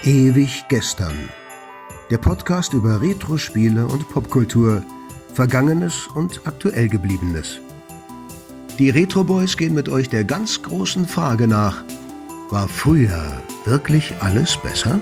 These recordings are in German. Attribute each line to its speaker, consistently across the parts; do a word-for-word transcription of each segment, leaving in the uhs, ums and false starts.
Speaker 1: Ewig gestern. Der Podcast über Retro-Spiele und Popkultur, Vergangenes und aktuell Gebliebenes. Die Retro Boys gehen mit euch der ganz großen Frage nach: War früher wirklich alles besser?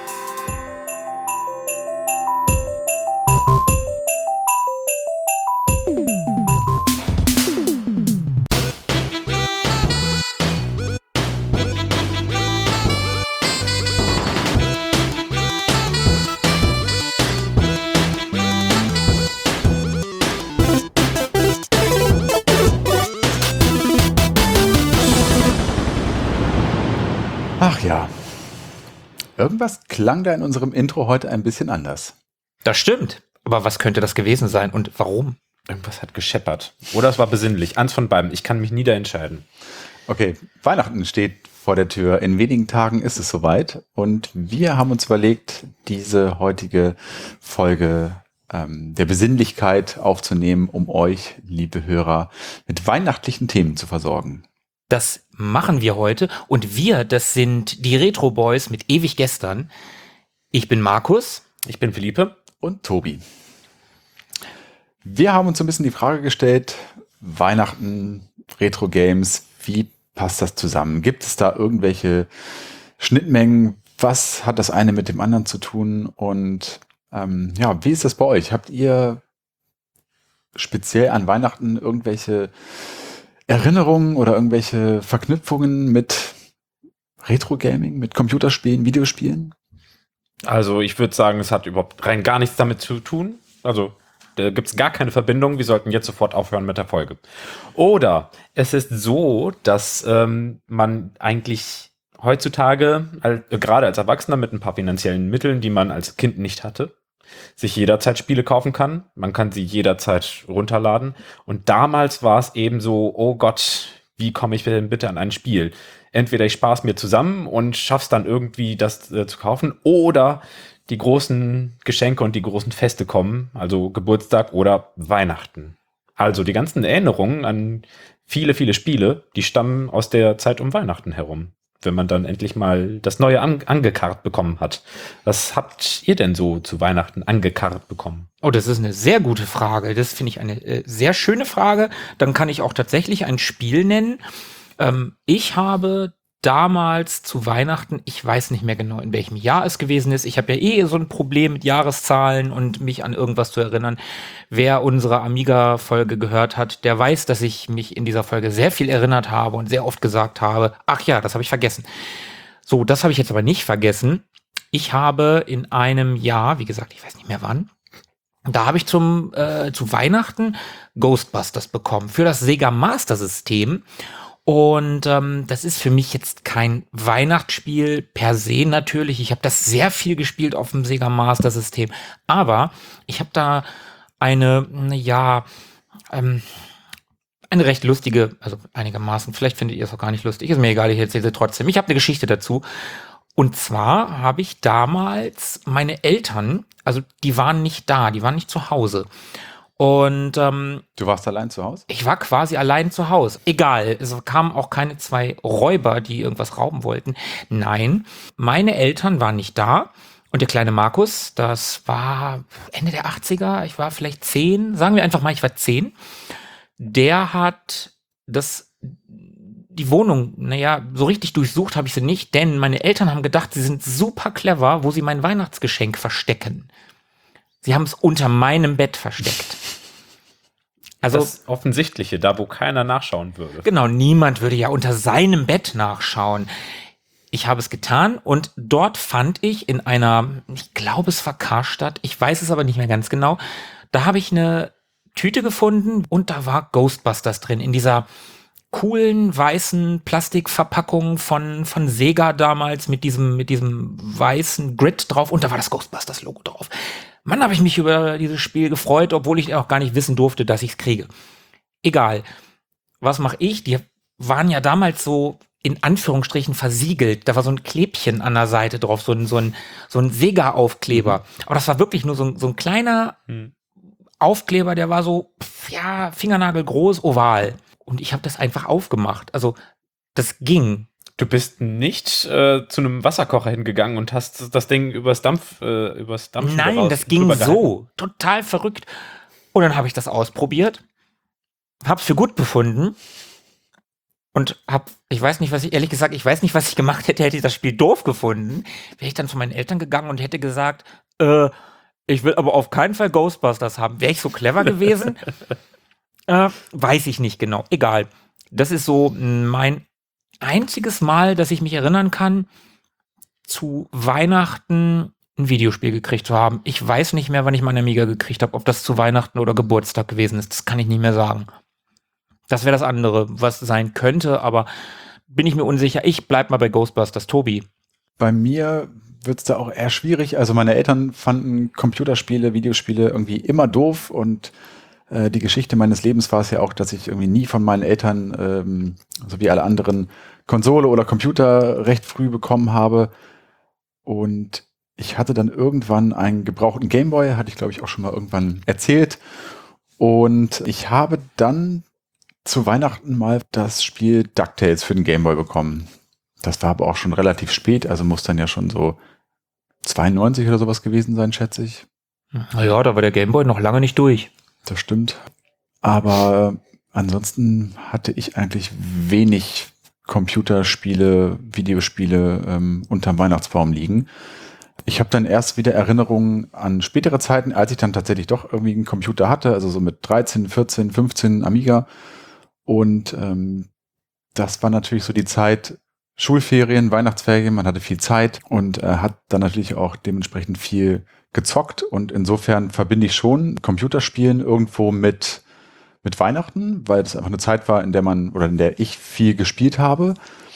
Speaker 2: Ach ja, irgendwas klang da in unserem Intro heute ein bisschen anders.
Speaker 3: Das stimmt. Aber was könnte das gewesen sein und warum?
Speaker 4: Irgendwas hat gescheppert. Oder es war besinnlich. Eins von beiden. Ich kann mich nie da entscheiden.
Speaker 2: Okay, Weihnachten steht vor der Tür. In wenigen Tagen ist es soweit. Und wir haben uns überlegt, diese heutige Folge ähm, der Besinnlichkeit aufzunehmen, um euch, liebe Hörer, mit weihnachtlichen Themen zu versorgen.
Speaker 3: Das machen wir heute. Und wir, das sind die Retro Boys mit ewig gestern. Ich bin Markus.
Speaker 4: Ich bin Philippe.
Speaker 2: Und Tobi. Wir haben uns so ein bisschen die Frage gestellt, Weihnachten, Retro-Games, wie passt das zusammen? Gibt es da irgendwelche Schnittmengen? Was hat das eine mit dem anderen zu tun? Und ähm, ja, wie ist das bei euch? Habt ihr speziell an Weihnachten irgendwelche Erinnerungen oder irgendwelche Verknüpfungen mit Retro-Gaming, mit Computerspielen, Videospielen?
Speaker 4: Also ich würde sagen, es hat überhaupt rein gar nichts damit zu tun. Also da gibt es gar keine Verbindung. Wir sollten jetzt sofort aufhören mit der Folge. Oder es ist so, dass ähm, man eigentlich heutzutage, als, äh, gerade als Erwachsener mit ein paar finanziellen Mitteln, die man als Kind nicht hatte, sich jederzeit Spiele kaufen kann. Man kann sie jederzeit runterladen. Und damals war es eben so, oh Gott, wie komme ich denn bitte an ein Spiel? Entweder ich spare es mir zusammen und schaff's dann irgendwie, das äh, zu kaufen, oder die großen Geschenke und die großen Feste kommen, also Geburtstag oder Weihnachten. Also die ganzen Erinnerungen an viele, viele Spiele, die stammen aus der Zeit um Weihnachten herum, wenn man dann endlich mal das Neue an, angekarrt bekommen hat. Was habt ihr denn so zu Weihnachten angekarrt bekommen?
Speaker 3: Oh, das ist eine sehr gute Frage. Das finde ich eine äh, sehr schöne Frage. Dann kann ich auch tatsächlich ein Spiel nennen. Ähm, ich habe damals zu Weihnachten, ich weiß nicht mehr genau, in welchem Jahr es gewesen ist. Ich habe ja eh so ein Problem mit Jahreszahlen und mich an irgendwas zu erinnern. Wer unsere Amiga-Folge gehört hat, der weiß, dass ich mich in dieser Folge sehr viel erinnert habe und sehr oft gesagt habe, ach ja, das habe ich vergessen. So, das habe ich jetzt aber nicht vergessen. Ich habe in einem Jahr, wie gesagt, ich weiß nicht mehr wann, da habe ich zum äh, zu Weihnachten Ghostbusters bekommen für das Sega Master System. Und ähm, das ist für mich jetzt kein Weihnachtsspiel per se natürlich. Ich habe das sehr viel gespielt auf dem Sega Master System. Aber ich habe da eine, ja, ähm, eine recht lustige, also einigermaßen, vielleicht findet ihr es auch gar nicht lustig, ist mir egal, ich erzähle sie trotzdem. Ich habe eine Geschichte dazu. Und zwar habe ich damals meine Eltern, also die waren nicht da, die waren nicht zu Hause. Und ähm,
Speaker 2: Du warst allein zu Hause?
Speaker 3: ich war quasi allein zu Hause. Egal, es kamen auch keine zwei Räuber, die irgendwas rauben wollten. Nein, meine Eltern waren nicht da. Und der kleine Markus, das war Ende der achtziger, ich war vielleicht zehn, sagen wir einfach mal, ich war zehn. Der hat das, die Wohnung, naja, so richtig durchsucht habe ich sie nicht, denn meine Eltern haben gedacht, sie sind super clever, wo sie mein Weihnachtsgeschenk verstecken. Sie haben es unter meinem Bett versteckt. Also
Speaker 4: das Offensichtliche, da wo keiner nachschauen würde.
Speaker 3: Genau, niemand würde ja unter seinem Bett nachschauen. Ich habe es getan und dort fand ich in einer, ich glaube es war Karstadt, ich weiß es aber nicht mehr ganz genau, da habe ich eine Tüte gefunden und da war Ghostbusters drin, in dieser coolen weißen Plastikverpackung von von Sega damals mit diesem mit diesem weißen Grid drauf und da war das Ghostbusters Logo drauf. Mann, habe ich mich über dieses Spiel gefreut, obwohl ich auch gar nicht wissen durfte, dass ich es kriege. Egal. Was mache ich? Die waren ja damals so in Anführungsstrichen versiegelt. Da war so ein Klebchen an der Seite drauf, so ein, so ein, so ein Sega-Aufkleber. Mhm. Aber das war wirklich nur so ein, so ein kleiner mhm. Aufkleber, der war so, ja, fingernagelgroß, oval. Und ich habe das einfach aufgemacht. Also, das ging.
Speaker 4: Du bist nicht äh, zu einem Wasserkocher hingegangen und hast das Ding übers Dampf, äh, übers Dampf.
Speaker 3: Nein, das ging so. Total verrückt. Und dann habe ich das ausprobiert, hab's für gut befunden und hab, ich weiß nicht, was ich, ehrlich gesagt, ich weiß nicht, was ich gemacht hätte, hätte ich das Spiel doof gefunden. Wäre ich dann zu meinen Eltern gegangen und hätte gesagt, äh, ich will aber auf keinen Fall Ghostbusters haben. Wäre ich so clever gewesen? äh, weiß ich nicht genau. Egal. Das ist so mein einziges Mal, dass ich mich erinnern kann, zu Weihnachten ein Videospiel gekriegt zu haben. Ich weiß nicht mehr, wann ich meine Amiga gekriegt habe, ob das zu Weihnachten oder Geburtstag gewesen ist. Das kann ich nicht mehr sagen. Das wäre das andere, was sein könnte, aber bin ich mir unsicher. Ich bleib mal bei Ghostbusters. Tobi.
Speaker 2: Bei mir wird es da auch eher schwierig. Also meine Eltern fanden Computerspiele, Videospiele irgendwie immer doof und äh, die Geschichte meines Lebens war es ja auch, dass ich irgendwie nie von meinen Eltern, ähm, so wie alle anderen, Konsole oder Computer recht früh bekommen habe. Und ich hatte dann irgendwann einen gebrauchten Gameboy, hatte ich glaube ich auch schon mal irgendwann erzählt. Und ich habe dann zu Weihnachten mal das Spiel DuckTales für den Gameboy bekommen. Das war aber auch schon relativ spät, also muss dann ja schon so zweiundneunzig oder sowas gewesen sein, schätze ich.
Speaker 3: Naja, da war der Gameboy noch lange nicht durch.
Speaker 2: Das stimmt. Aber ansonsten hatte ich eigentlich wenig Computerspiele, Videospiele ähm, unterm Weihnachtsbaum liegen. Ich habe dann erst wieder Erinnerungen an spätere Zeiten, als ich dann tatsächlich doch irgendwie einen Computer hatte, also so mit dreizehn, vierzehn, fünfzehn Amiga. Und ähm, das war natürlich so die Zeit Schulferien, Weihnachtsferien, man hatte viel Zeit und äh, hat dann natürlich auch dementsprechend viel gezockt. Und insofern verbinde ich schon Computerspielen irgendwo mit mit Weihnachten, weil das einfach eine Zeit war, in der man oder in der ich viel gespielt habe.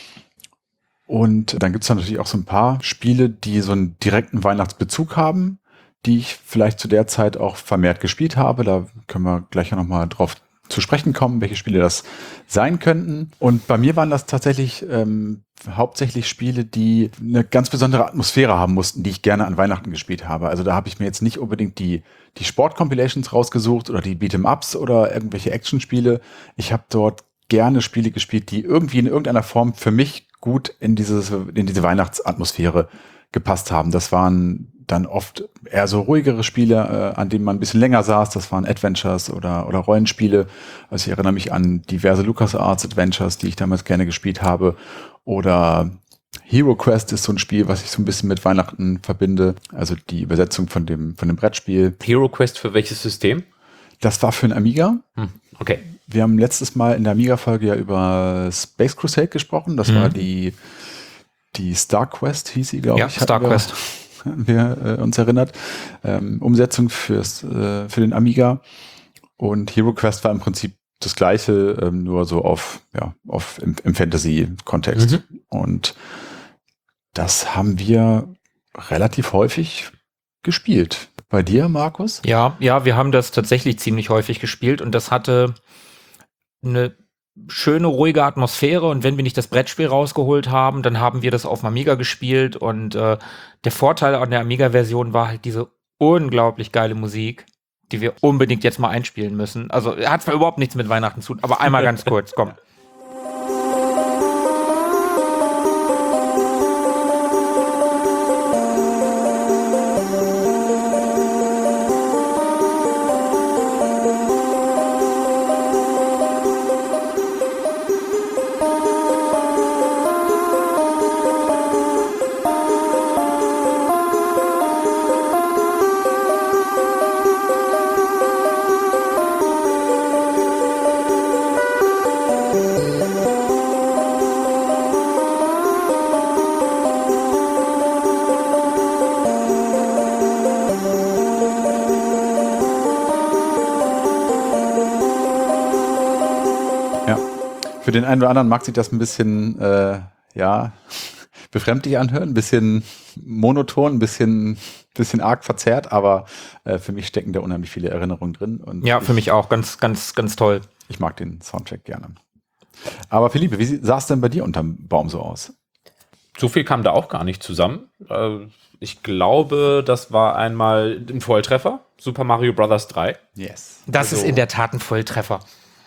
Speaker 2: Und dann gibt es natürlich auch so ein paar Spiele, die so einen direkten Weihnachtsbezug haben, die ich vielleicht zu der Zeit auch vermehrt gespielt habe. Da können wir gleich noch mal drauf zu sprechen kommen, welche Spiele das sein könnten. Und bei mir waren das tatsächlich ähm, hauptsächlich Spiele, die eine ganz besondere Atmosphäre haben mussten, die ich gerne an Weihnachten gespielt habe. Also da habe ich mir jetzt nicht unbedingt die die Sport-Compilations rausgesucht oder die Beat'em-Ups oder irgendwelche Action-Spiele. Ich habe dort gerne Spiele gespielt, die irgendwie in irgendeiner Form für mich gut in dieses in diese Weihnachtsatmosphäre gepasst haben. Das waren dann oft eher so ruhigere Spiele, äh, an denen man ein bisschen länger saß. Das waren Adventures oder oder Rollenspiele. Also ich erinnere mich an diverse LucasArts Adventures, die ich damals gerne gespielt habe. Oder Hero Quest ist so ein Spiel, was ich so ein bisschen mit Weihnachten verbinde. Also die Übersetzung von dem von dem Brettspiel.
Speaker 4: Hero Quest für welches System?
Speaker 2: Das war für ein Amiga.
Speaker 4: Hm, okay.
Speaker 2: Wir haben letztes Mal in der Amiga-Folge ja über Space Crusade gesprochen. Das mhm. war die die Star Quest, hieß sie, glaube
Speaker 3: ja,
Speaker 2: ich.
Speaker 3: Ja, Star Quest.
Speaker 2: Haben wir äh, uns erinnert. Ähm, Umsetzung fürs, äh, für den Amiga. Und Hero Quest war im Prinzip das Gleiche, ähm, nur so auf, ja, auf im, im Fantasy-Kontext. Mhm. Und das haben wir relativ häufig gespielt. Bei dir, Markus?
Speaker 3: Ja, ja, wir haben das tatsächlich ziemlich häufig gespielt und das hatte eine schöne, ruhige Atmosphäre und wenn wir nicht das Brettspiel rausgeholt haben, dann haben wir das auf dem Amiga gespielt und äh, der Vorteil an der Amiga-Version war halt diese unglaublich geile Musik, die wir unbedingt jetzt mal einspielen müssen. Also hat zwar überhaupt nichts mit Weihnachten zu tun, aber einmal ganz kurz, komm.
Speaker 2: Für den einen oder anderen mag sich das ein bisschen, äh, ja, befremdlich anhören, ein bisschen monoton, ein bisschen, bisschen arg verzerrt, aber äh, für mich stecken da unheimlich viele Erinnerungen drin. Und
Speaker 3: ja,
Speaker 2: ich,
Speaker 3: für mich auch ganz, ganz, ganz toll.
Speaker 2: Ich mag den Soundtrack gerne. Aber Philippe, wie sah es denn bei dir unterm Baum so aus?
Speaker 4: So viel kam da auch gar nicht zusammen. Ich glaube, das war einmal ein Volltreffer, Super Mario Bros. drei.
Speaker 3: Yes. Das also, ist in der Tat ein Volltreffer.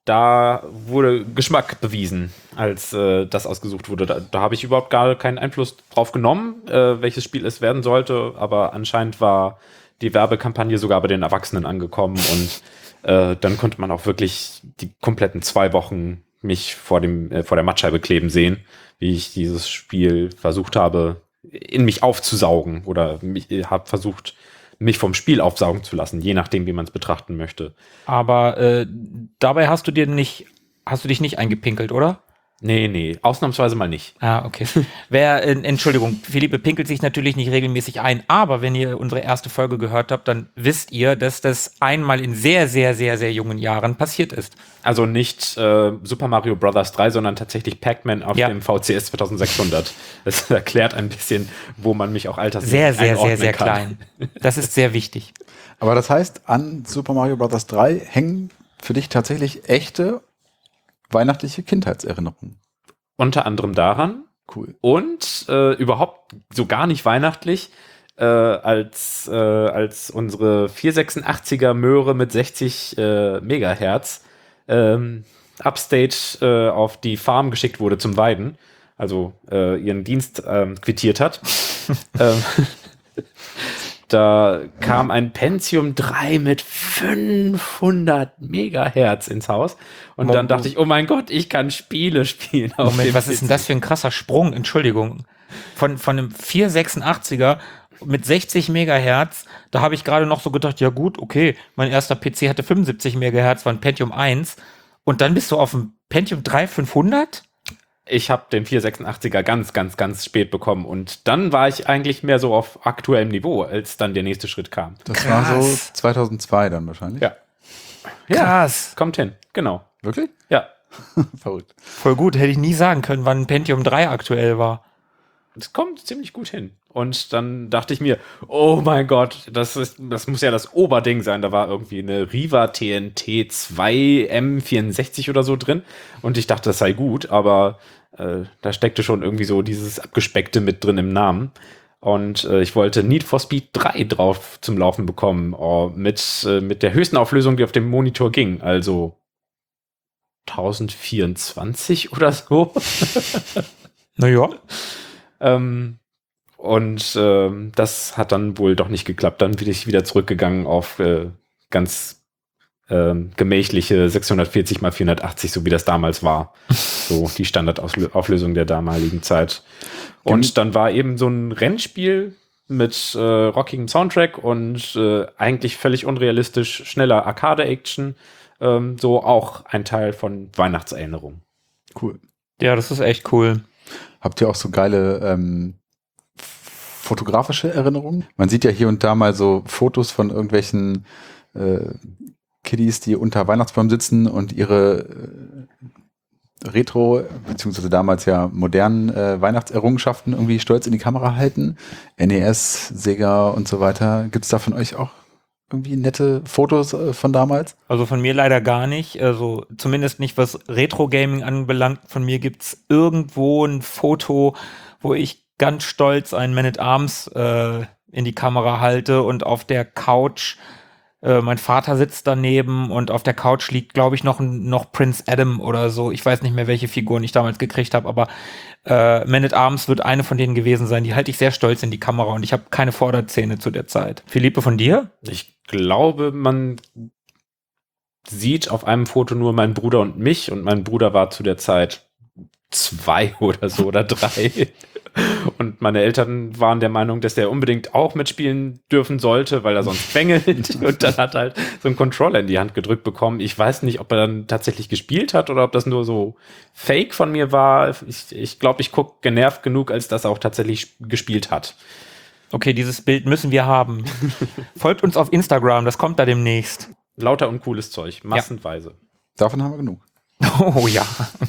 Speaker 4: da wurde Geschmack bewiesen, als äh, das ausgesucht wurde. Da, da habe ich überhaupt gar keinen Einfluss drauf genommen, äh, welches Spiel es werden sollte, aber anscheinend war die Werbekampagne sogar bei den Erwachsenen angekommen und äh, dann konnte man auch wirklich die kompletten zwei Wochen mich vor dem äh, vor der Mattscheibe kleben sehen, wie ich dieses Spiel versucht habe, in mich aufzusaugen oder mich, habe versucht, mich vom Spiel aufsaugen zu lassen, je nachdem, wie man es betrachten möchte.
Speaker 3: Aber äh, dabei hast du dir nicht, hast du dich nicht eingepinkelt, oder?
Speaker 4: Nee, nee, ausnahmsweise mal nicht.
Speaker 3: Ah, okay. Wer, äh, Entschuldigung, Philippe pinkelt sich natürlich nicht regelmäßig ein, aber wenn ihr unsere erste Folge gehört habt, dann wisst ihr, dass das einmal in sehr, sehr, sehr, sehr jungen Jahren passiert ist.
Speaker 4: Also nicht äh, Super Mario Bros. drei, sondern tatsächlich Pac-Man auf
Speaker 3: Ja.
Speaker 4: dem V C S zweitausendsechshundert. Das erklärt ein bisschen, wo man mich auch altersmäßig
Speaker 3: Sehr, sehr,
Speaker 4: einordnen
Speaker 3: sehr, sehr
Speaker 4: kann.
Speaker 3: klein. Das ist sehr wichtig.
Speaker 2: Aber das heißt, an Super Mario Bros. drei hängen für dich tatsächlich echte weihnachtliche Kindheitserinnerungen.
Speaker 4: Unter anderem daran
Speaker 2: Cool.
Speaker 4: und äh, überhaupt so gar nicht weihnachtlich, äh, als, äh, als unsere vierhundertsechsundachtziger Möhre mit sechzig äh, Megahertz ähm, upstate äh, auf die Farm geschickt wurde zum Weiden, also äh, ihren Dienst ähm, quittiert hat. ähm, Da kam ein Pentium drei mit fünfhundert Megahertz ins Haus. Und dann dachte ich, oh mein Gott, ich kann Spiele spielen. auf
Speaker 3: Moment,
Speaker 4: dem
Speaker 3: was ist denn das für ein krasser Sprung? Entschuldigung. Von, von einem vierhundertsechsundachtziger mit sechzig Megahertz, da habe ich gerade noch so gedacht, ja gut, okay, mein erster P C hatte fünfundsiebzig Megahertz, war ein Pentium eins. Und dann bist du auf dem Pentium drei fünfhundert?
Speaker 4: Ich habe den vierhundertsechsundachtziger ganz, ganz, ganz spät bekommen. Und dann war ich eigentlich mehr so auf aktuellem Niveau, als dann der nächste Schritt kam.
Speaker 2: Das
Speaker 3: Krass.
Speaker 2: war so zweitausendzwei dann wahrscheinlich.
Speaker 4: Ja.
Speaker 3: Krass.
Speaker 4: Kommt hin, genau.
Speaker 2: Wirklich?
Speaker 4: Ja.
Speaker 2: Verrückt.
Speaker 3: Voll gut, hätte ich nie sagen können, wann ein Pentium drei aktuell war.
Speaker 4: Es kommt ziemlich gut hin. Und dann dachte ich mir, oh mein Gott, das ist, das muss ja das Oberding sein. Da war irgendwie eine Riva T N T zwei M vierundsechzig oder so drin. Und ich dachte, das sei gut, aber äh, da steckte schon irgendwie so dieses Abgespeckte mit drin im Namen. Und äh, ich wollte Need for Speed drei drauf zum Laufen bekommen, oh, mit, äh, mit der höchsten Auflösung, die auf dem Monitor ging. Also tausendvierundzwanzig oder so.
Speaker 3: Naja.
Speaker 4: ähm, Und ähm, das hat dann wohl doch nicht geklappt. Dann bin ich wieder zurückgegangen auf äh, ganz ähm, gemächliche sechshundertvierzig mal vierhundertachtzig, so wie das damals war. So die Standardauflösung der damaligen Zeit. Und dann war eben so ein Rennspiel mit äh, rockigem Soundtrack und äh, eigentlich völlig unrealistisch schneller Arcade-Action. Ähm, so auch ein Teil von Weihnachtserinnerung.
Speaker 2: Cool.
Speaker 3: Ja, das ist echt cool.
Speaker 2: Habt ihr auch so geile ähm, fotografische Erinnerungen? Man sieht ja hier und da mal so Fotos von irgendwelchen äh, Kiddies, die unter Weihnachtsbaum sitzen und ihre äh, Retro, beziehungsweise damals ja modernen äh, Weihnachtserrungenschaften irgendwie stolz in die Kamera halten. N E S, Sega und so weiter. Gibt es da von euch auch irgendwie nette Fotos äh, von damals?
Speaker 3: Also von mir leider gar nicht. Also zumindest nicht, was Retro-Gaming anbelangt. Von mir gibt's irgendwo ein Foto, wo ich ganz stolz einen Man at Arms äh, in die Kamera halte und auf der Couch, äh, mein Vater sitzt daneben und auf der Couch liegt, glaube ich, noch, noch Prince Adam oder so. Ich weiß nicht mehr, welche Figuren ich damals gekriegt habe, aber äh, Man at Arms wird eine von denen gewesen sein. Die halte ich sehr stolz in die Kamera und ich habe keine Vorderzähne zu der Zeit. Philippe, von dir?
Speaker 4: Ich glaube, man sieht auf einem Foto nur meinen Bruder und mich und mein Bruder war zu der Zeit zwei oder so oder drei. Und meine Eltern waren der Meinung, dass der unbedingt auch mitspielen dürfen sollte, weil er sonst bängelt. Und dann hat er halt so einen Controller in die Hand gedrückt bekommen. Ich weiß nicht, ob er dann tatsächlich gespielt hat oder ob das nur so Fake von mir war. Ich, ich glaube, ich gucke genervt genug, als dass er auch tatsächlich gespielt hat.
Speaker 3: Okay, dieses Bild müssen wir haben. Folgt uns auf Instagram, das kommt da demnächst.
Speaker 4: Lauter und cooles Zeug, massenweise.
Speaker 2: Davon haben wir genug.
Speaker 3: Oh ja.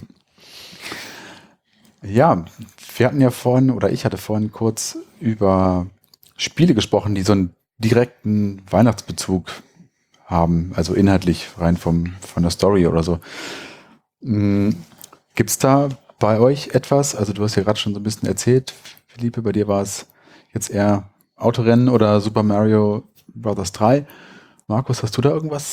Speaker 2: Ja, wir hatten ja vorhin, oder ich hatte vorhin kurz über Spiele gesprochen, die so einen direkten Weihnachtsbezug haben, also inhaltlich rein vom, von der Story oder so. Mhm. Gibt es da bei euch etwas, also du hast ja gerade schon so ein bisschen erzählt, Philippe, bei dir war es jetzt eher Autorennen oder Super Mario Bros. drei. Markus, hast du da irgendwas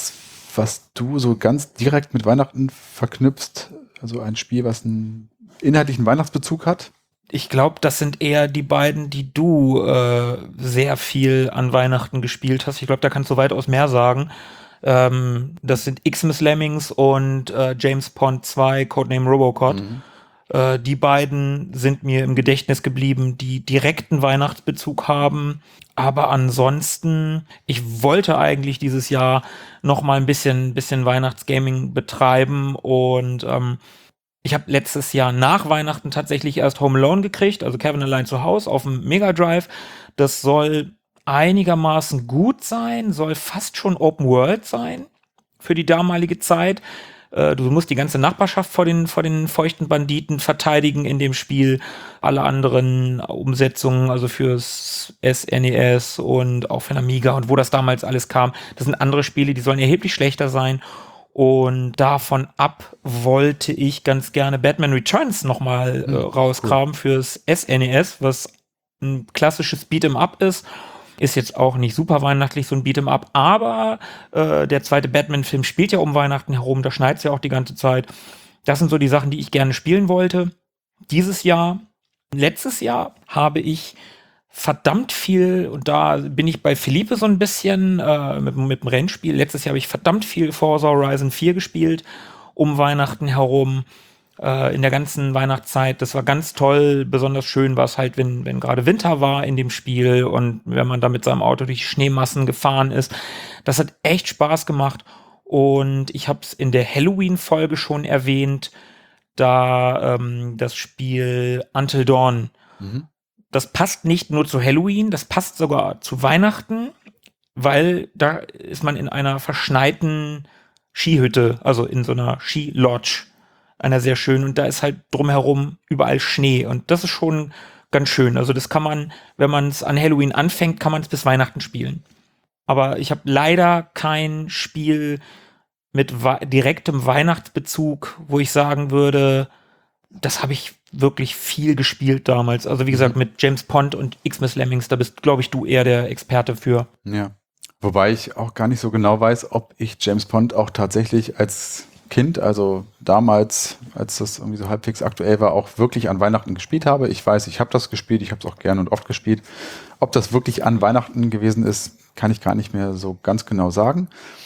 Speaker 2: was du so ganz direkt mit Weihnachten verknüpfst? Also ein Spiel, was einen inhaltlichen Weihnachtsbezug hat?
Speaker 3: Ich glaube, das sind eher die beiden, die du äh, sehr viel an Weihnachten gespielt hast. Ich glaube, da kannst du weitaus mehr sagen. Ähm, das sind Xmas Lemmings und äh, James Pond zwei, Codename Robocop.
Speaker 2: Mhm.
Speaker 3: Äh, die beiden sind mir im Gedächtnis geblieben, die direkten Weihnachtsbezug haben. Aber ansonsten, ich wollte eigentlich dieses Jahr noch mal ein bisschen, bisschen Weihnachtsgaming betreiben und ähm, ich habe letztes Jahr nach Weihnachten tatsächlich erst Home Alone gekriegt, also Kevin allein zu Hause auf dem Mega Drive. Das soll einigermaßen gut sein, soll fast schon Open World sein für die damalige Zeit. Äh, du musst die ganze Nachbarschaft vor den, vor den feuchten Banditen verteidigen in dem Spiel. Alle anderen Umsetzungen, also fürs S N E S und auch für den Amiga und wo das damals alles kam, das sind andere Spiele, die sollen erheblich schlechter sein. Und davon ab wollte ich ganz gerne Batman Returns nochmal äh, rauskramen cool. fürs S N E S, was ein klassisches Beat'em-up ist. Ist jetzt auch nicht super weihnachtlich, so ein Beat'em-up, aber äh, der zweite Batman-Film spielt ja um Weihnachten herum, da schneit's ja auch die ganze Zeit. Das sind so die Sachen, die ich gerne spielen wollte. Dieses Jahr, letztes Jahr habe ich verdammt viel, und da bin ich bei Philippe so ein bisschen äh, mit, mit dem Rennspiel. Letztes Jahr habe ich verdammt viel Forza Horizon vier gespielt, um Weihnachten herum, äh, in der ganzen Weihnachtszeit. Das war ganz toll. Besonders schön war es halt, wenn, wenn gerade Winter war in dem Spiel und wenn man da mit seinem Auto durch Schneemassen gefahren ist. Das hat echt Spaß gemacht. Und ich habe es in der Halloween-Folge schon erwähnt, da ähm, das Spiel Until Dawn. Mhm. Das passt nicht nur zu Halloween, das passt sogar zu Weihnachten, weil da ist man in einer verschneiten Skihütte, also in so einer Skilodge, einer sehr schönen, und da ist halt drumherum überall Schnee und das ist schon ganz schön. Also das kann man, wenn man es an Halloween anfängt, kann man es bis Weihnachten spielen. Aber ich habe leider kein Spiel mit wa- direktem Weihnachtsbezug, wo ich sagen würde, das habe ich wirklich viel gespielt damals. Also wie gesagt, mit James Pond und Xmas Lemmings, da bist, glaube ich, du eher der Experte für.
Speaker 2: Ja, wobei ich auch gar nicht so genau weiß, ob ich James Pond auch tatsächlich als Kind, also damals, als das irgendwie so halbwegs aktuell war, auch wirklich an Weihnachten gespielt habe. Ich weiß, ich habe das gespielt, ich habe es auch gerne und oft gespielt. Ob das wirklich an Weihnachten gewesen ist, kann ich gar nicht mehr so ganz genau sagen.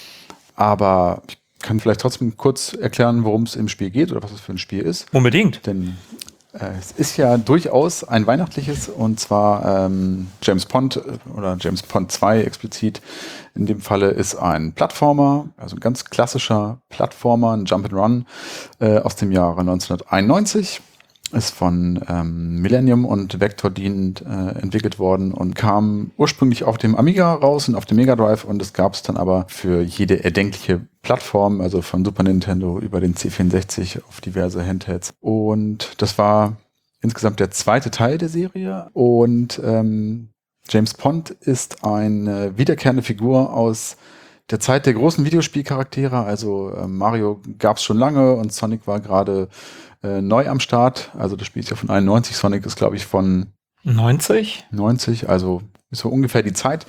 Speaker 2: Aber ich kann vielleicht trotzdem kurz erklären, worum es im Spiel geht oder was es für ein Spiel ist.
Speaker 3: Unbedingt.
Speaker 2: Denn äh, es ist ja durchaus ein weihnachtliches, und zwar ähm, James Pond oder James Pond zwei explizit. In dem Falle ist ein Plattformer, also ein ganz klassischer Plattformer, ein Jump'n'Run äh, aus dem Jahre neunzehnhunderteinundneunzig. Ist von ähm, Millennium und Vector dienend äh, entwickelt worden und kam ursprünglich auf dem Amiga raus und auf dem Mega Drive, und es gab es dann aber für jede erdenkliche Plattform, also von Super Nintendo über den C vierundsechzig auf diverse Handhelds. Und das war insgesamt der zweite Teil der Serie, und ähm, James Pond ist eine wiederkehrende Figur aus der Zeit der großen Videospielcharaktere. Also äh, Mario gab es schon lange und Sonic war gerade äh, neu am Start. Also das Spiel ist ja von einundneunzig, Sonic ist, glaube ich, von
Speaker 3: neunzig?
Speaker 2: neunzig, also ist so ungefähr die Zeit.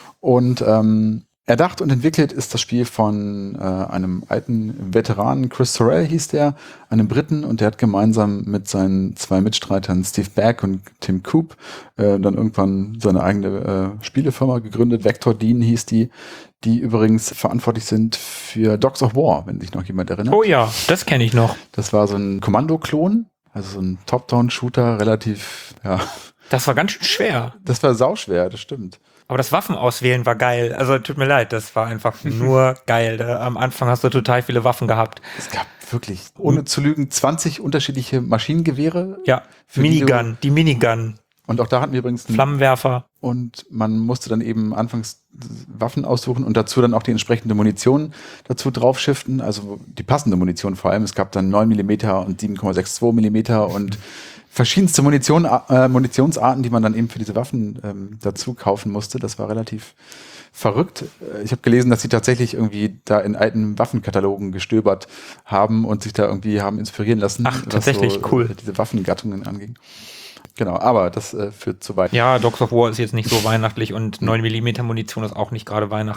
Speaker 2: Und ähm, erdacht und entwickelt ist das Spiel von äh, einem alten Veteranen, Chris Sorrell hieß der, einem Briten, und der hat gemeinsam mit seinen zwei Mitstreitern Steve Bagg und Tim Coop äh, dann irgendwann seine eigene äh, Spielefirma gegründet. Vector Dean hieß die, die übrigens verantwortlich sind für Dogs of War, wenn sich noch jemand erinnert.
Speaker 3: Oh ja, das kenne ich noch.
Speaker 2: Das war so ein Kommando-Klon, also so ein Top-Down-Shooter, relativ, ja.
Speaker 3: Das war ganz schön schwer.
Speaker 2: Das war sauschwer, das stimmt.
Speaker 3: Aber das Waffenauswählen war geil. Also tut mir leid, das war einfach nur geil. Da, am Anfang hast du total viele Waffen gehabt.
Speaker 2: Es gab wirklich, ohne zu lügen, zwanzig unterschiedliche Maschinengewehre.
Speaker 3: Ja, Minigun, die Minigun.
Speaker 2: Und auch da hatten wir übrigens einen
Speaker 3: Flammenwerfer.
Speaker 2: Und man musste dann eben anfangs Waffen aussuchen und dazu dann auch die entsprechende Munition dazu drauf shiften. Also die passende Munition vor allem. Es gab dann neun Millimeter und sieben Komma zweiundsechzig Millimeter und verschiedenste Munition, äh, Munitionsarten, die man dann eben für diese Waffen ähm, dazu kaufen musste. Das war relativ verrückt. Ich habe gelesen, dass sie tatsächlich irgendwie da in alten Waffenkatalogen gestöbert haben und sich da irgendwie haben inspirieren lassen.
Speaker 3: Ach, tatsächlich,
Speaker 2: was so,
Speaker 3: cool.
Speaker 2: Äh, diese Waffengattungen anging. Genau, aber das äh, führt zu weit.
Speaker 3: Ja, Dogs of War ist jetzt nicht so weihnachtlich und neun Millimeter Munition ist auch nicht gerade Weihnachten.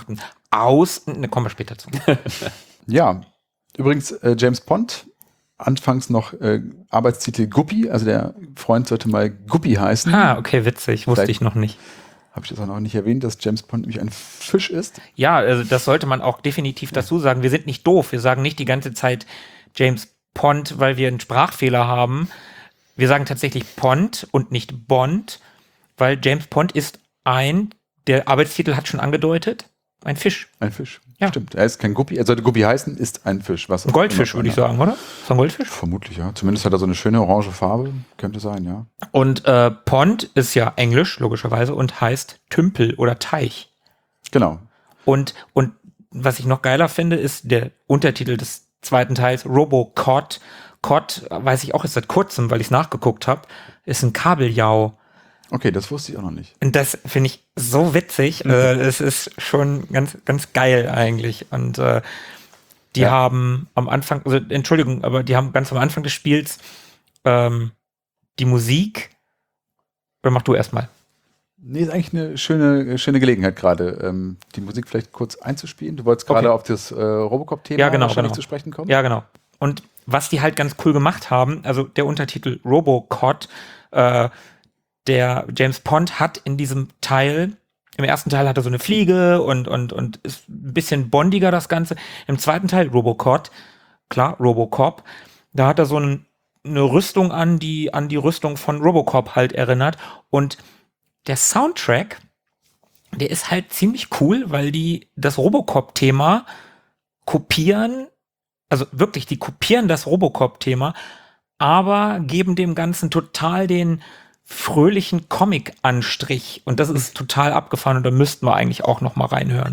Speaker 3: aus, ne, kommen wir später zu.
Speaker 2: Ja, übrigens äh, James Bond, anfangs noch äh, Arbeitstitel Guppy, also der Freund sollte mal Guppy heißen.
Speaker 3: Ah, okay, witzig, wusste
Speaker 2: Vielleicht
Speaker 3: ich noch nicht.
Speaker 2: Habe ich das auch noch nicht erwähnt, dass James Bond nämlich ein Fisch ist?
Speaker 3: Ja, also das sollte man auch definitiv dazu sagen. Wir sind nicht doof. Wir sagen nicht die ganze Zeit James Pond, weil wir einen Sprachfehler haben. Wir sagen tatsächlich Pond und nicht Bond, weil James Pond ist ein, der Arbeitstitel hat schon angedeutet, ein Fisch.
Speaker 2: Ein Fisch,
Speaker 3: Ja.
Speaker 2: stimmt. Er ist kein Guppy, er sollte Guppy heißen, ist ein Fisch. Was
Speaker 3: Ein
Speaker 2: auch
Speaker 3: Goldfisch,
Speaker 2: immer
Speaker 3: würde ich
Speaker 2: einer-
Speaker 3: sagen, oder? Ist ein Goldfisch?
Speaker 2: Vermutlich, ja. Zumindest hat er so eine schöne orange Farbe. Könnte sein, ja.
Speaker 3: Und äh, Pond ist ja Englisch, logischerweise, und heißt Tümpel oder Teich.
Speaker 2: Genau.
Speaker 3: Und, und was ich noch geiler finde, ist der Untertitel des zweiten Teils, Robocod. Cod, weiß ich auch erst seit kurzem, weil ich es nachgeguckt habe, ist ein Kabeljau.
Speaker 2: Okay, das wusste ich auch noch nicht.
Speaker 3: Und das finde ich so witzig.
Speaker 2: Mhm.
Speaker 3: äh, es ist schon ganz, ganz geil eigentlich. Und äh, die
Speaker 2: Ja.
Speaker 3: haben am Anfang, also Entschuldigung, aber die haben ganz am Anfang des Spiels ähm, die Musik. Oder mach du erstmal.
Speaker 2: Nee, ist eigentlich eine schöne, schöne Gelegenheit gerade, ähm, die Musik vielleicht kurz einzuspielen. Du wolltest gerade
Speaker 3: Okay.
Speaker 2: auf das äh, Robocop-Thema
Speaker 3: Ja, genau,
Speaker 2: wahrscheinlich
Speaker 3: genau.
Speaker 2: zu sprechen kommen?
Speaker 3: Ja, genau. Und was die halt ganz cool gemacht haben, also der Untertitel Robocod, äh, der James Pond hat in diesem Teil, im ersten Teil hat er so eine Fliege und, und, und ist ein bisschen bondiger das Ganze. Im zweiten Teil Robocod, klar, Robocop, da hat er so ein, eine Rüstung an, die an die Rüstung von Robocop halt erinnert. Und der Soundtrack, der ist halt ziemlich cool, weil die das Robocop-Thema kopieren, also wirklich, die kopieren das Robocop-Thema, aber geben dem Ganzen total den fröhlichen Comic-Anstrich. Und das ist total abgefahren und da müssten wir eigentlich auch noch mal reinhören.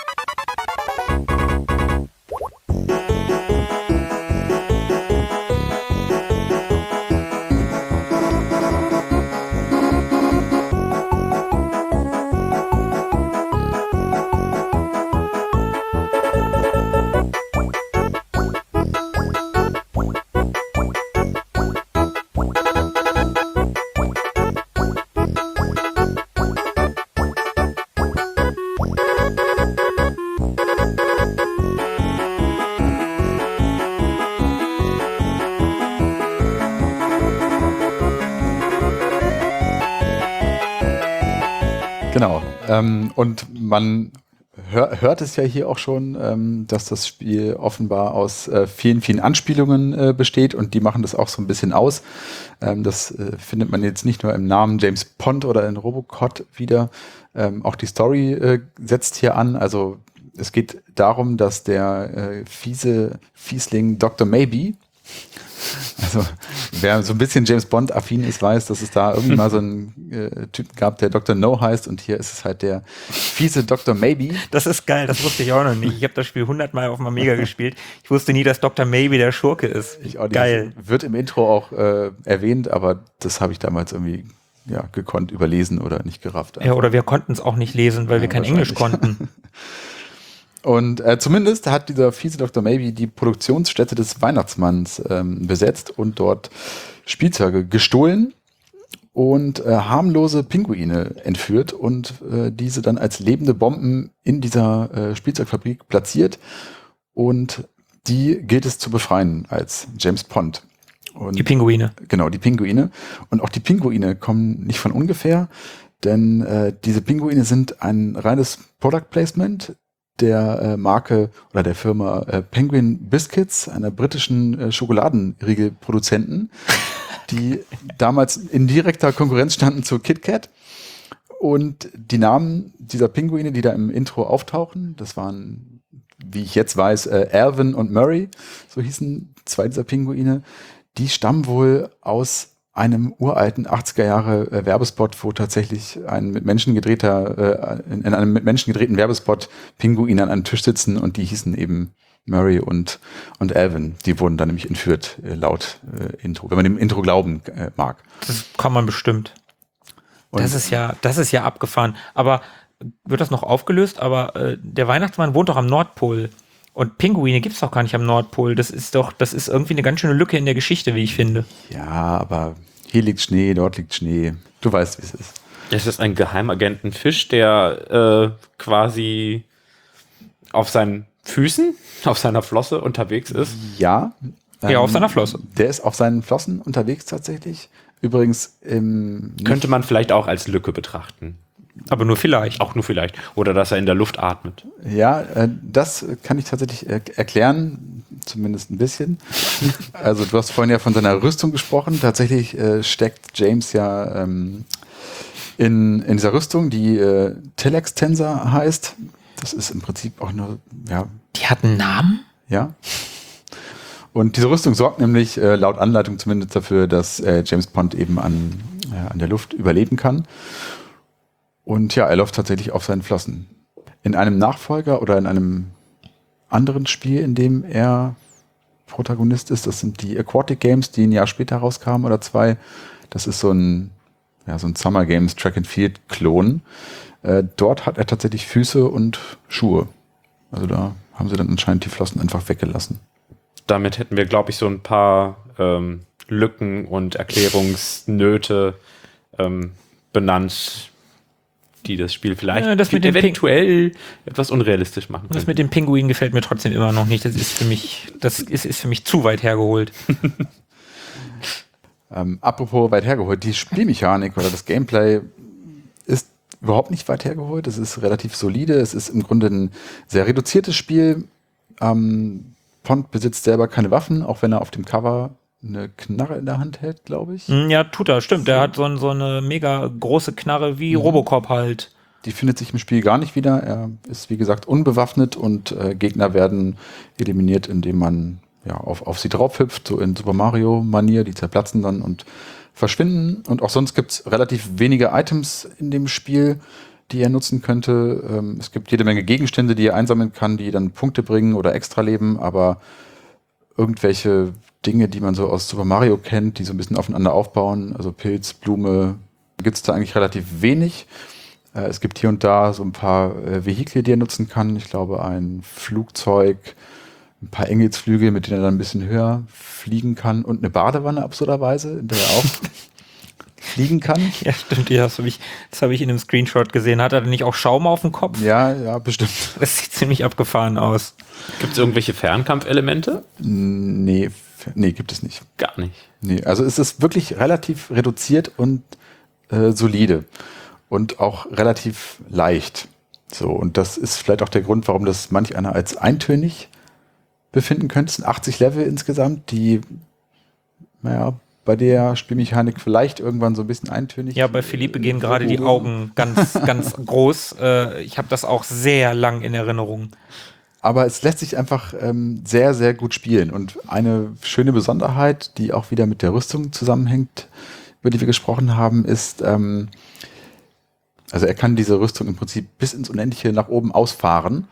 Speaker 2: Genau. Ähm, und man hör, hört es ja hier auch schon, ähm, dass das Spiel offenbar aus äh, vielen, vielen Anspielungen äh, besteht und die machen das auch so ein bisschen aus. Ähm, das äh, findet man jetzt nicht nur im Namen James Pond oder in Robocod wieder. Ähm, auch die Story äh, setzt hier an. Also es geht darum, dass der äh, fiese Fiesling Doktor Maybe, also wer so ein bisschen James Bond-affin ist, weiß, dass es da irgendwie mal so einen äh, Typen gab, der Doktor No heißt und hier ist es halt der fiese Doktor Maybe.
Speaker 3: Das ist geil, das wusste ich auch noch nicht. Ich habe das Spiel hundertmal auf dem Amiga gespielt. Ich wusste nie, dass Doktor Maybe der Schurke ist.
Speaker 2: Ich auch nicht.
Speaker 3: Geil.
Speaker 2: Das wird im Intro auch äh, erwähnt, aber das habe ich damals irgendwie ja, gekonnt überlesen oder nicht gerafft.
Speaker 3: Ja, oder wir konnten es auch nicht lesen, weil
Speaker 2: Ja,
Speaker 3: wir kein Englisch
Speaker 2: wahrscheinlich.
Speaker 3: konnten.
Speaker 2: Und äh, zumindest hat dieser fiese Doktor Maybe die Produktionsstätte des Weihnachtsmanns ähm, besetzt und dort Spielzeuge gestohlen und äh, harmlose Pinguine entführt und äh, diese dann als lebende Bomben in dieser äh, Spielzeugfabrik platziert. Und die gilt es zu befreien als James Pond. Und
Speaker 3: Die Pinguine.
Speaker 2: Genau, die Pinguine. Und auch die Pinguine kommen nicht von ungefähr, denn äh, diese Pinguine sind ein reines Product Placement der äh, Marke oder der Firma äh, Penguin Biscuits, einer britischen äh, Schokoladenriegelproduzenten, die damals in direkter Konkurrenz standen zu KitKat. Und die Namen dieser Pinguine, die da im Intro auftauchen, das waren, wie ich jetzt weiß, äh, Alvin und Murray, so hießen zwei dieser Pinguine, die stammen wohl aus einem uralten achtziger Jahre äh, Werbespot, wo tatsächlich ein mit Menschen gedrehter, äh, in, in einem mit Menschen gedrehten Werbespot Pinguine an einem Tisch sitzen und die hießen eben Murray und, und Alvin. Die wurden dann nämlich entführt, äh, laut äh, Intro, wenn man dem Intro glauben äh, mag.
Speaker 3: Das kann man bestimmt.
Speaker 2: Und
Speaker 3: Das ist ja, das ist ja abgefahren. Aber wird das noch aufgelöst? Aber äh, der Weihnachtsmann wohnt doch am Nordpol. Und Pinguine gibt es doch gar nicht am Nordpol. Das ist doch, das ist irgendwie eine ganz schöne Lücke in der Geschichte, wie ich finde.
Speaker 2: Ja, aber hier liegt Schnee, dort liegt Schnee. Du weißt, wie es ist.
Speaker 4: Es ist ein Geheimagentenfisch, der äh, quasi auf seinen Füßen, auf seiner Flosse unterwegs ist.
Speaker 2: Ja.
Speaker 3: Ja, auf seiner Flosse.
Speaker 2: Der ist auf seinen Flossen unterwegs tatsächlich. Übrigens im
Speaker 4: Könnte man vielleicht auch als Lücke betrachten.
Speaker 3: Aber nur vielleicht.
Speaker 4: Auch nur vielleicht. Oder dass er in der Luft atmet.
Speaker 2: Ja, äh, das kann ich tatsächlich er erklären, zumindest ein bisschen. Also du hast vorhin ja von seiner Rüstung gesprochen. Tatsächlich äh, steckt James ja ähm, in, in dieser Rüstung, die äh, Telex Tensor heißt. Das ist im Prinzip auch nur, ja.
Speaker 3: Die hat einen Namen?
Speaker 2: Ja. Und diese Rüstung sorgt nämlich äh, laut Anleitung zumindest dafür, dass äh, James Bond eben an, äh, an der Luft überleben kann. Und ja, er läuft tatsächlich auf seinen Flossen. In einem Nachfolger oder in einem anderen Spiel, in dem er Protagonist ist, das sind die Aquatic Games, die ein Jahr später rauskamen oder zwei. Das ist so ein, ja, so ein Summer Games Track and Field Klon. Äh, dort hat er tatsächlich Füße und Schuhe. Also da haben sie dann anscheinend die Flossen einfach weggelassen.
Speaker 4: Damit hätten wir, glaube ich, so ein paar ähm, Lücken und Erklärungsnöte ähm, benannt, die das Spiel vielleicht
Speaker 3: Ja, das mit dem
Speaker 4: eventuell Ping- etwas unrealistisch machen
Speaker 3: Das
Speaker 4: können.
Speaker 3: mit dem Pinguin gefällt mir trotzdem immer noch nicht. Das ist für mich, das ist, ist für mich zu weit hergeholt.
Speaker 2: Ähm, apropos weit hergeholt, die Spielmechanik oder das Gameplay ist überhaupt nicht weit hergeholt. Es ist relativ solide. Es ist im Grunde ein sehr reduziertes Spiel. Ähm, Pond besitzt selber keine Waffen, auch wenn er auf dem Cover eine Knarre in der Hand hält, glaube ich.
Speaker 3: Hm, Ja, tut er, stimmt. Der hat so, ein, so eine mega große Knarre wie Robocop halt.
Speaker 2: Die findet sich im Spiel gar nicht wieder. Er ist, wie gesagt, unbewaffnet und äh, Gegner werden eliminiert, indem man ja, auf, auf sie draufhüpft, so in Super Mario-Manier. Die zerplatzen dann und verschwinden. Und auch sonst gibt es relativ wenige Items in dem Spiel, die er nutzen könnte. Ähm, es gibt jede Menge Gegenstände, die er einsammeln kann, die dann Punkte bringen oder Extraleben, aber irgendwelche Dinge, die man so aus Super Mario kennt, die so ein bisschen aufeinander aufbauen, also Pilz, Blume, gibt es da eigentlich relativ wenig. Äh, es gibt hier und da so ein paar äh, Vehikel, die er nutzen kann. Ich glaube, ein Flugzeug, ein paar Engelsflügel, mit denen er dann ein bisschen höher fliegen kann und eine Badewanne absurderweise, in der er auch fliegen kann.
Speaker 3: Ja, stimmt. Ja, das habe ich, das hab ich in einem Screenshot gesehen. Hat er denn nicht auch Schaum auf dem Kopf?
Speaker 2: Ja, ja, bestimmt.
Speaker 3: Das sieht ziemlich abgefahren aus.
Speaker 4: Gibt es irgendwelche Fernkampfelemente?
Speaker 2: Nee, f- nee, gibt es nicht.
Speaker 4: Gar nicht.
Speaker 2: Nee, also es ist wirklich relativ reduziert und äh, solide und auch relativ leicht. So, und das ist vielleicht auch der Grund, warum das manch einer als eintönig befinden könnte. Es sind achtzig Level insgesamt, die, naja, bei der Spielmechanik vielleicht irgendwann so ein bisschen eintönig.
Speaker 3: Ja, bei Philippe gehen gerade die Augen ganz, ganz groß. Äh, ich habe das auch sehr lang in Erinnerung.
Speaker 2: Aber es lässt sich einfach ähm, sehr, sehr gut spielen. Und eine schöne Besonderheit, die auch wieder mit der Rüstung zusammenhängt, über die wir gesprochen haben, ist, ähm, also er kann diese Rüstung im Prinzip bis ins Unendliche nach oben ausfahren.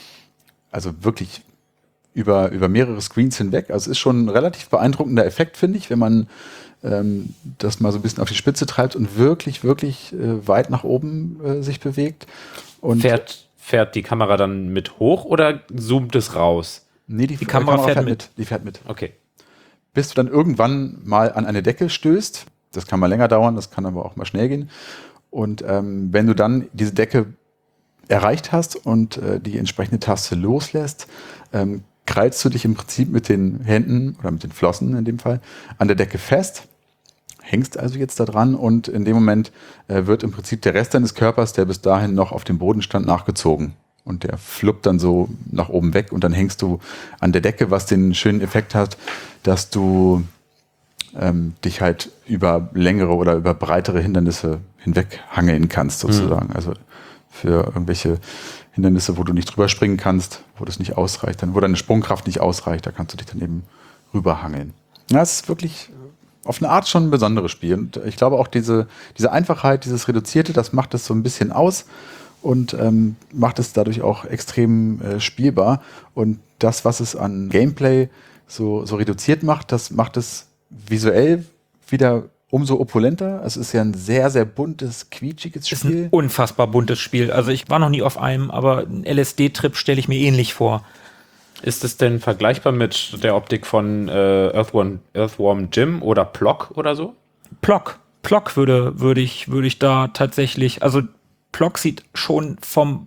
Speaker 2: Also wirklich über, über mehrere Screens hinweg. Also es ist schon ein relativ beeindruckender Effekt, finde ich, wenn man ähm, das mal so ein bisschen auf die Spitze treibt und wirklich, wirklich äh, weit nach oben äh, sich bewegt. Und
Speaker 4: Fährt, fährt die Kamera dann mit hoch oder zoomt es raus?
Speaker 2: nee, die,
Speaker 3: Die Kamera fährt mit.
Speaker 2: Die fährt mit.
Speaker 4: Okay.
Speaker 2: Bis du dann irgendwann mal an eine Decke stößt. Das kann mal länger dauern, das kann aber auch mal schnell gehen. Und ähm, wenn du dann diese Decke erreicht hast und äh, die entsprechende Taste loslässt, ähm, krallst du dich im Prinzip mit den Händen oder mit den Flossen in dem Fall an der Decke fest, hängst also jetzt da dran und in dem Moment äh, wird im Prinzip der Rest deines Körpers, der bis dahin noch auf dem Boden stand, nachgezogen. Und der fluppt dann so nach oben weg und dann hängst du an der Decke, was den schönen Effekt hat, dass du ähm, dich halt über längere oder über breitere Hindernisse hinweg hangeln kannst sozusagen. Mhm. Also für irgendwelche Hindernisse, wo du nicht drüber springen kannst, wo das nicht ausreicht, dann, wo deine Sprungkraft nicht ausreicht, da kannst du dich dann eben rüberhangeln. Ja, es ist wirklich auf eine Art schon ein besonderes Spiel. Und ich glaube auch diese, diese Einfachheit, dieses Reduzierte, das macht es so ein bisschen aus und ähm, macht es dadurch auch extrem äh, spielbar. Und das, was es an Gameplay so, so reduziert macht, das macht es visuell wieder umso opulenter. Es ist ja ein sehr, sehr buntes, quietschiges
Speaker 3: Ist ein
Speaker 2: Spiel.
Speaker 3: unfassbar buntes Spiel. Also ich war noch nie auf einem, aber einen L S D-Trip stelle ich mir ähnlich vor.
Speaker 4: Ist es denn vergleichbar mit der Optik von äh, Earthworm, Earthworm Jim oder Plock oder so?
Speaker 3: Plock. Plock würde, würde ich, würde ich da tatsächlich, also Plock sieht schon vom,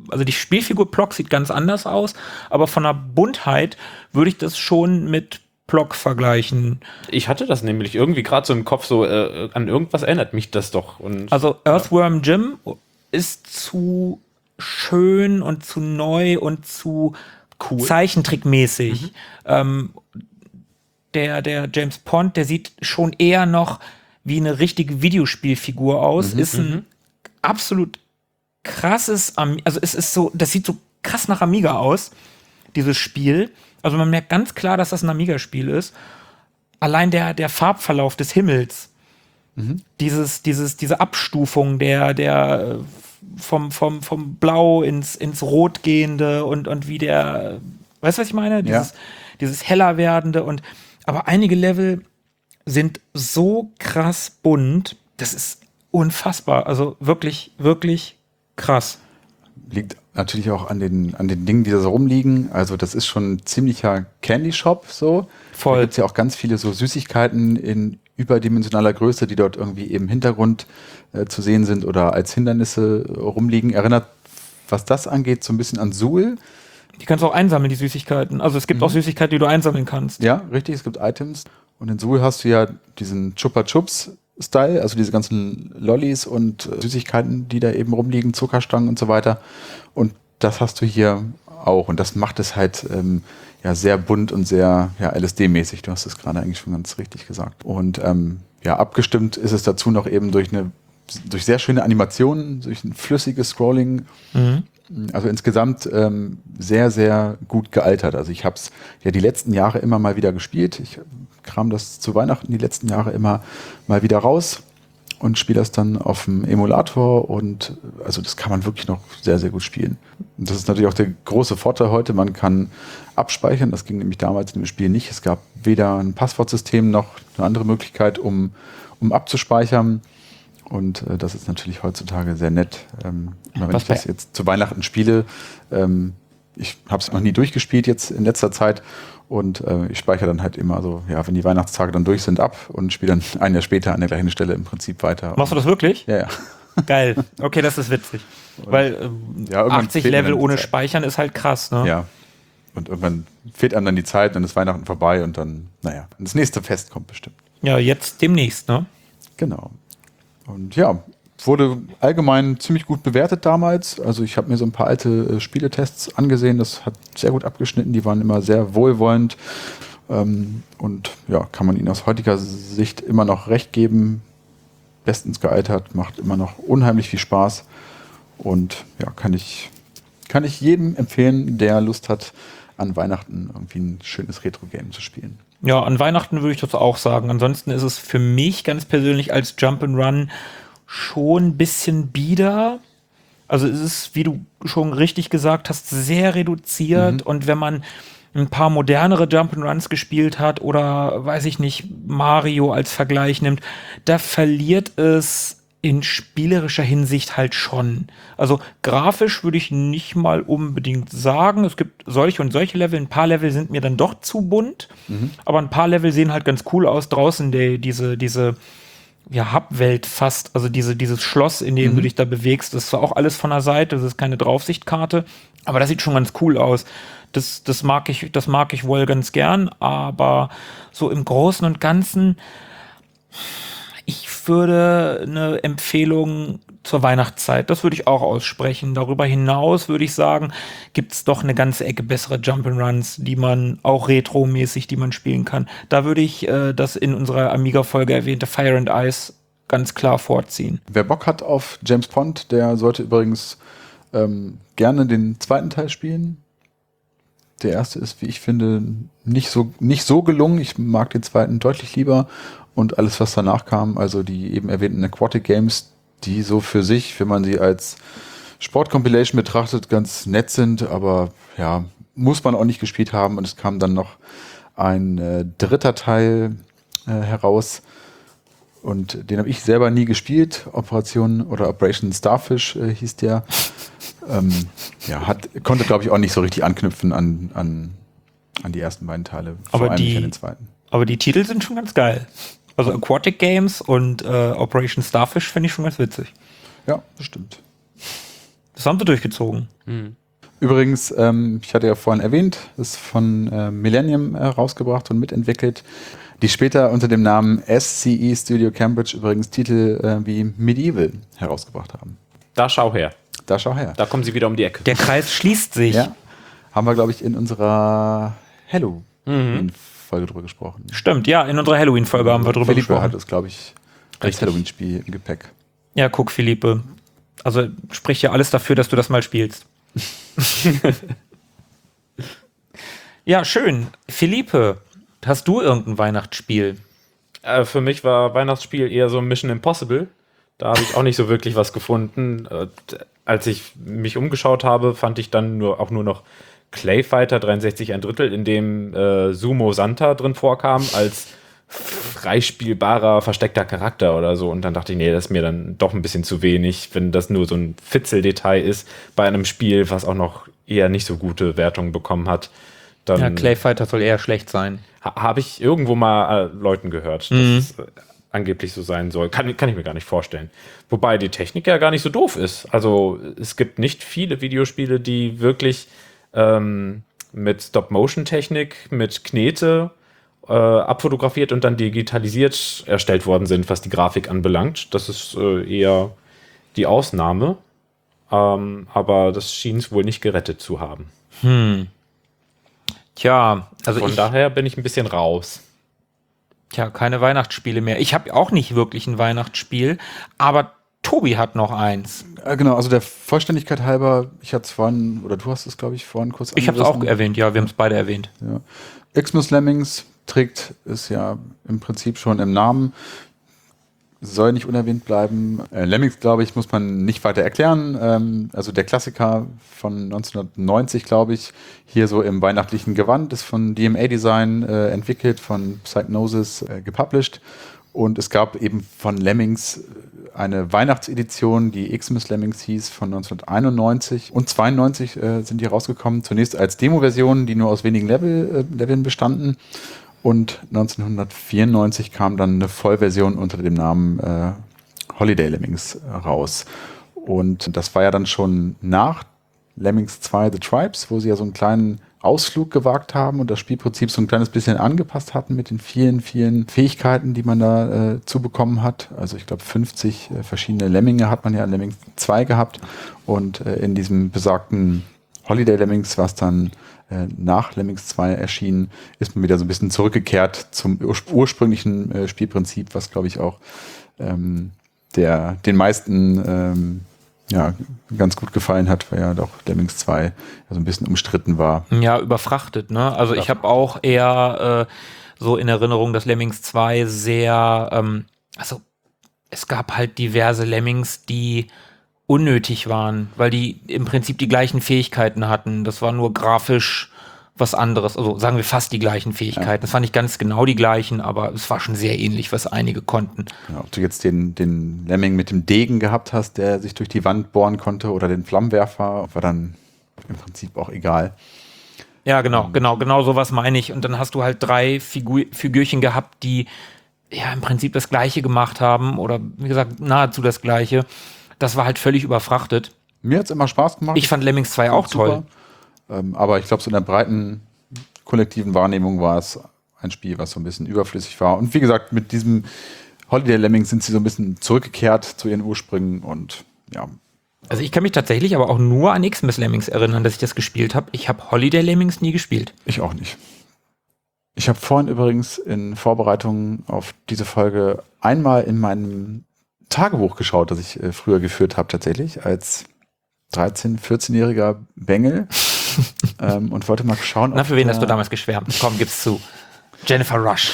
Speaker 3: also die Spielfigur Plock sieht ganz anders aus, aber von der Buntheit würde ich das schon mit Plock vergleichen.
Speaker 4: Ich hatte das nämlich irgendwie gerade so im Kopf, so äh, an irgendwas erinnert mich das doch. Und,
Speaker 3: also Earthworm Jim ist zu schön und zu neu und zu cool. Zeichentrickmäßig. Mhm. Ähm, der, der James Pond, der sieht schon eher noch wie eine richtige Videospielfigur aus. Mhm, ist ein m- absolut krasses, Am- also es ist so, das sieht so krass nach Amiga aus, dieses Spiel. Also man merkt ganz klar, dass das ein Amiga-Spiel ist. Allein der, der Farbverlauf des Himmels, mhm. dieses, dieses, diese Abstufung der, der vom, vom, vom Blau ins, ins Rot gehende und, und wie der, weißt du, was ich meine? Dieses, ja. dieses heller werdende und, aber einige Level sind so krass bunt, das ist unfassbar. Also wirklich, wirklich krass.
Speaker 2: Liegt natürlich auch an den, an den Dingen, die da so rumliegen. Also das ist schon ein ziemlicher Candy Shop so.
Speaker 3: Voll.
Speaker 2: Da gibt es ja auch ganz viele so Süßigkeiten in überdimensionaler Größe, die dort irgendwie im Hintergrund äh, zu sehen sind oder als Hindernisse rumliegen. Erinnert, was das angeht, so ein bisschen an Zool.
Speaker 3: Die kannst du auch einsammeln, die Süßigkeiten. Also es gibt mhm. auch Süßigkeiten, die du einsammeln kannst.
Speaker 2: Ja, richtig, es gibt Items. Und in Zool hast du ja diesen Chupa Chups Style, also diese ganzen Lollis und äh, Süßigkeiten, die da eben rumliegen, Zuckerstangen und so weiter. Und das hast du hier auch. Und das macht es halt ähm, ja sehr bunt und sehr ja, L S D-mäßig. Du hast es gerade eigentlich schon ganz richtig gesagt. Und ähm, ja, abgestimmt ist es dazu noch eben durch eine durch sehr schöne Animationen, durch ein flüssiges Scrolling. Mhm. Also insgesamt ähm, sehr, sehr gut gealtert. Also ich habe es ja die letzten Jahre immer mal wieder gespielt. Ich kram das zu Weihnachten die letzten Jahre immer mal wieder raus und spiele das dann auf dem Emulator und also das kann man wirklich noch sehr, sehr gut spielen. Und das ist natürlich auch der große Vorteil heute. Man kann abspeichern. Das ging nämlich damals in dem Spiel nicht. Es gab weder ein Passwortsystem noch eine andere Möglichkeit, um, um abzuspeichern. Und äh, das ist natürlich heutzutage sehr nett. Ähm, immer wenn Was ich das jetzt zu Weihnachten spiele, ähm, ich habe es noch nie durchgespielt jetzt in letzter Zeit und äh, ich speichere dann halt immer so, ja, wenn die Weihnachtstage dann durch sind, ab und spiele dann ein Jahr später an der gleichen Stelle im Prinzip weiter.
Speaker 3: Machst du das wirklich?
Speaker 2: Ja, ja.
Speaker 3: Geil. Okay, das ist witzig. Und Weil ähm, ja, achtzig Level ohne Speichern ist halt krass, ne?
Speaker 2: Ja. Und irgendwann fehlt einem dann die Zeit, dann ist Weihnachten vorbei und dann, naja, das nächste Fest kommt bestimmt.
Speaker 3: Ja, jetzt demnächst, ne?
Speaker 2: Genau. Und ja, wurde allgemein ziemlich gut bewertet damals. Also ich habe mir so ein paar alte äh, Spieletests angesehen. Das hat sehr gut abgeschnitten. Die waren immer sehr wohlwollend. Ähm, und ja, kann man ihnen aus heutiger Sicht immer noch recht geben. Bestens gealtert, macht immer noch unheimlich viel Spaß. Und ja, kann ich, kann ich jedem empfehlen, der Lust hat, an Weihnachten irgendwie ein schönes Retro-Game zu spielen.
Speaker 3: Ja, an Weihnachten würde ich das auch sagen. Ansonsten ist es für mich ganz persönlich als Jump'n'Run schon ein bisschen bieder. Also es ist, wie du schon richtig gesagt hast, sehr reduziert. Mhm. Und wenn man ein paar modernere Jump'n'Runs gespielt hat oder, weiß ich nicht, Mario als Vergleich nimmt, da verliert es in spielerischer Hinsicht halt schon. Also grafisch würde ich nicht mal unbedingt sagen. Es gibt solche und solche Level. Ein paar Level sind mir dann doch zu bunt. Mhm. Aber ein paar Level sehen halt ganz cool aus. Draußen die, diese, diese ja, Hub-Welt fast. Also diese, dieses Schloss, in dem mhm. du dich da bewegst. Das ist zwar auch alles von der Seite. Das ist keine Draufsichtkarte. Aber das sieht schon ganz cool aus. Das, das mag ich, das mag ich wohl ganz gern. Aber so im Großen und Ganzen, ich würde eine Empfehlung zur Weihnachtszeit, das würde ich auch aussprechen. Darüber hinaus würde ich sagen, gibt es doch eine ganze Ecke bessere Jump'n'Runs, die man auch retromäßig, die man spielen kann. Da würde ich äh, das in unserer Amiga-Folge erwähnte Fire and Ice ganz klar vorziehen.
Speaker 2: Wer Bock hat auf James Pond, der sollte übrigens ähm, gerne den zweiten Teil spielen. Der erste ist, wie ich finde, nicht so, nicht so gelungen. Ich mag den zweiten deutlich lieber. Und alles, was danach kam, also die eben erwähnten Aquatic Games, die so für sich, wenn man sie als Sport-Compilation betrachtet, ganz nett sind, aber ja, muss man auch nicht gespielt haben. Und es kam dann noch ein äh, dritter Teil äh, heraus. Und den habe ich selber nie gespielt. Operation oder Operation Starfish äh, hieß der. ähm, ja, hat, konnte, glaube ich, auch nicht so richtig anknüpfen an, an, an die ersten beiden Teile.
Speaker 3: Aber
Speaker 2: vor allem
Speaker 3: die,
Speaker 2: nicht an den zweiten.
Speaker 3: Aber die Titel sind schon ganz geil. Also Aquatic Games und äh, Operation Starfish finde ich schon ganz witzig.
Speaker 2: Ja, bestimmt.
Speaker 3: Das haben sie durchgezogen.
Speaker 4: Mhm.
Speaker 2: Übrigens, ähm, ich hatte ja vorhin erwähnt, ist von äh, Millennium äh, rausgebracht und mitentwickelt, die später unter dem Namen S C E Studio Cambridge übrigens Titel äh, wie Medieval herausgebracht haben.
Speaker 4: Da schau her.
Speaker 2: Da schau her.
Speaker 4: Da kommen sie wieder um die Ecke.
Speaker 3: Der Kreis schließt sich.
Speaker 2: Ja, haben wir, glaube ich, in unserer Halloween-Folge drüber gesprochen.
Speaker 3: Stimmt, ja, in unserer Halloween-Folge haben wir drüber
Speaker 2: Philippe
Speaker 3: gesprochen.
Speaker 2: hat es, glaube ich, als
Speaker 4: Richtig.
Speaker 2: Halloween-Spiel im Gepäck.
Speaker 3: Ja, guck, Philippe. Also spricht ja alles dafür, dass du das mal spielst. Ja, schön. Philippe, hast du irgendein Weihnachtsspiel?
Speaker 4: Äh, für mich war Weihnachtsspiel eher so Mission Impossible. Da habe ich auch nicht so wirklich was gefunden. Äh, als ich mich umgeschaut habe, fand ich dann nur auch nur noch Clayfighter dreiundsechzig ein Drittel, in dem äh, Sumo Santa drin vorkam, als freispielbarer, versteckter Charakter oder so. Und dann dachte ich, nee, das ist mir dann doch ein bisschen zu wenig, wenn das nur so ein Fitzeldetail ist bei einem Spiel, was auch noch eher nicht so gute Wertungen bekommen hat. Dann
Speaker 3: Ja, Clayfighter soll eher schlecht sein.
Speaker 4: ha- habe ich irgendwo mal äh, Leuten gehört, dass
Speaker 3: Mhm.
Speaker 4: es äh, angeblich so sein soll. Kann, kann ich mir gar nicht vorstellen. Wobei die Technik ja gar nicht so doof ist. Also es gibt nicht viele Videospiele, die wirklich ähm, mit Stop-Motion-Technik, mit Knete äh, abfotografiert und dann digitalisiert erstellt worden sind, was die Grafik anbelangt. Das ist äh, eher die Ausnahme. Ähm, aber das schien es wohl nicht gerettet zu haben.
Speaker 3: Hm. Tja, also
Speaker 4: Von
Speaker 3: ich,
Speaker 4: daher bin ich ein bisschen raus.
Speaker 3: tja, keine Weihnachtsspiele mehr. Ich habe auch nicht wirklich ein Weihnachtsspiel, aber Tobi hat noch eins.
Speaker 2: Äh, genau, also der Vollständigkeit halber, ich hatte es vorhin, oder du hast es, glaube ich, vorhin kurz
Speaker 3: Ich habe es auch
Speaker 2: angerissen.
Speaker 3: erwähnt, ja, wir haben es beide erwähnt.
Speaker 2: Ja. Xmas Lemmings trägt es ja im Prinzip schon im Namen. Soll nicht unerwähnt bleiben. Äh, Lemmings, glaube ich, muss man nicht weiter erklären. Ähm, also der Klassiker von neunzehnhundertneunzig, glaube ich, hier so im weihnachtlichen Gewand, ist von D M A Design äh, entwickelt, von Psygnosis äh, gepublished. Und es gab eben von Lemmings eine Weihnachtsedition, die Xmas Lemmings hieß, von neunzehnhunderteinundneunzig und zweiundneunzig äh, sind die rausgekommen. Zunächst als Demo-Versionen, die nur aus wenigen Level, äh, Leveln bestanden. Und neunzehnhundertvierundneunzig kam dann eine Vollversion unter dem Namen äh, Holiday Lemmings raus. Und das war ja dann schon nach Lemmings zwei The Tribes, wo sie ja so einen kleinen Ausflug gewagt haben und das Spielprinzip so ein kleines bisschen angepasst hatten mit den vielen, vielen Fähigkeiten, die man da äh, zu bekommen hat. Also ich glaube fünfzig äh, verschiedene Lemminge hat man ja in Lemmings zwei gehabt. Und äh, in diesem besagten Holiday Lemmings, was dann äh, nach Lemmings zwei erschienen, ist man wieder so ein bisschen zurückgekehrt zum ur ursprünglichen äh, Spielprinzip, was glaube ich auch ähm, der, den meisten ähm, ja, ganz gut gefallen hat, weil ja doch Lemmings zwei ja so ein bisschen umstritten war.
Speaker 3: Ja, überfrachtet, ne? Also ich habe auch eher äh, so in Erinnerung, dass Lemmings zwei sehr, ähm, also es gab halt diverse Lemmings, die unnötig waren, weil die im Prinzip die gleichen Fähigkeiten hatten. Das war nur grafisch was anderes, also sagen wir fast die gleichen Fähigkeiten.
Speaker 2: Ja.
Speaker 3: Das war nicht ganz genau die gleichen, aber es war schon sehr ähnlich, was einige konnten.
Speaker 2: Ja, ob du jetzt den, den Lemming mit dem Degen gehabt hast, der sich durch die Wand bohren konnte, oder den Flammenwerfer, war dann im Prinzip auch egal.
Speaker 3: Ja, genau, genau, genau sowas meine ich. Und dann hast du halt drei Figur Figürchen gehabt, die ja im Prinzip das Gleiche gemacht haben oder wie gesagt nahezu das Gleiche. Das war halt völlig überfrachtet.
Speaker 2: Mir hat es immer Spaß gemacht.
Speaker 3: Ich fand Lemmings zwei auch
Speaker 2: Super.
Speaker 3: toll.
Speaker 2: Ähm, aber ich glaube, so in der breiten kollektiven Wahrnehmung war es ein Spiel, was so ein bisschen überflüssig war. Und wie gesagt, mit diesem Holiday Lemmings sind sie so ein bisschen zurückgekehrt zu ihren Ursprüngen und ja.
Speaker 3: Also ich kann mich tatsächlich aber auch nur an Xmas Lemmings erinnern, dass ich das gespielt habe. Ich habe Holiday Lemmings nie gespielt.
Speaker 2: Ich auch nicht. Ich habe vorhin übrigens in Vorbereitung auf diese Folge einmal in meinem Tagebuch geschaut, das ich äh, früher geführt habe tatsächlich, als dreizehn-, vierzehnjähriger Bengel ähm, und wollte mal schauen,
Speaker 3: Na,
Speaker 2: ob
Speaker 3: für wen
Speaker 2: da-
Speaker 3: hast du damals geschwärmt? Komm, gib's zu. Jennifer Rush.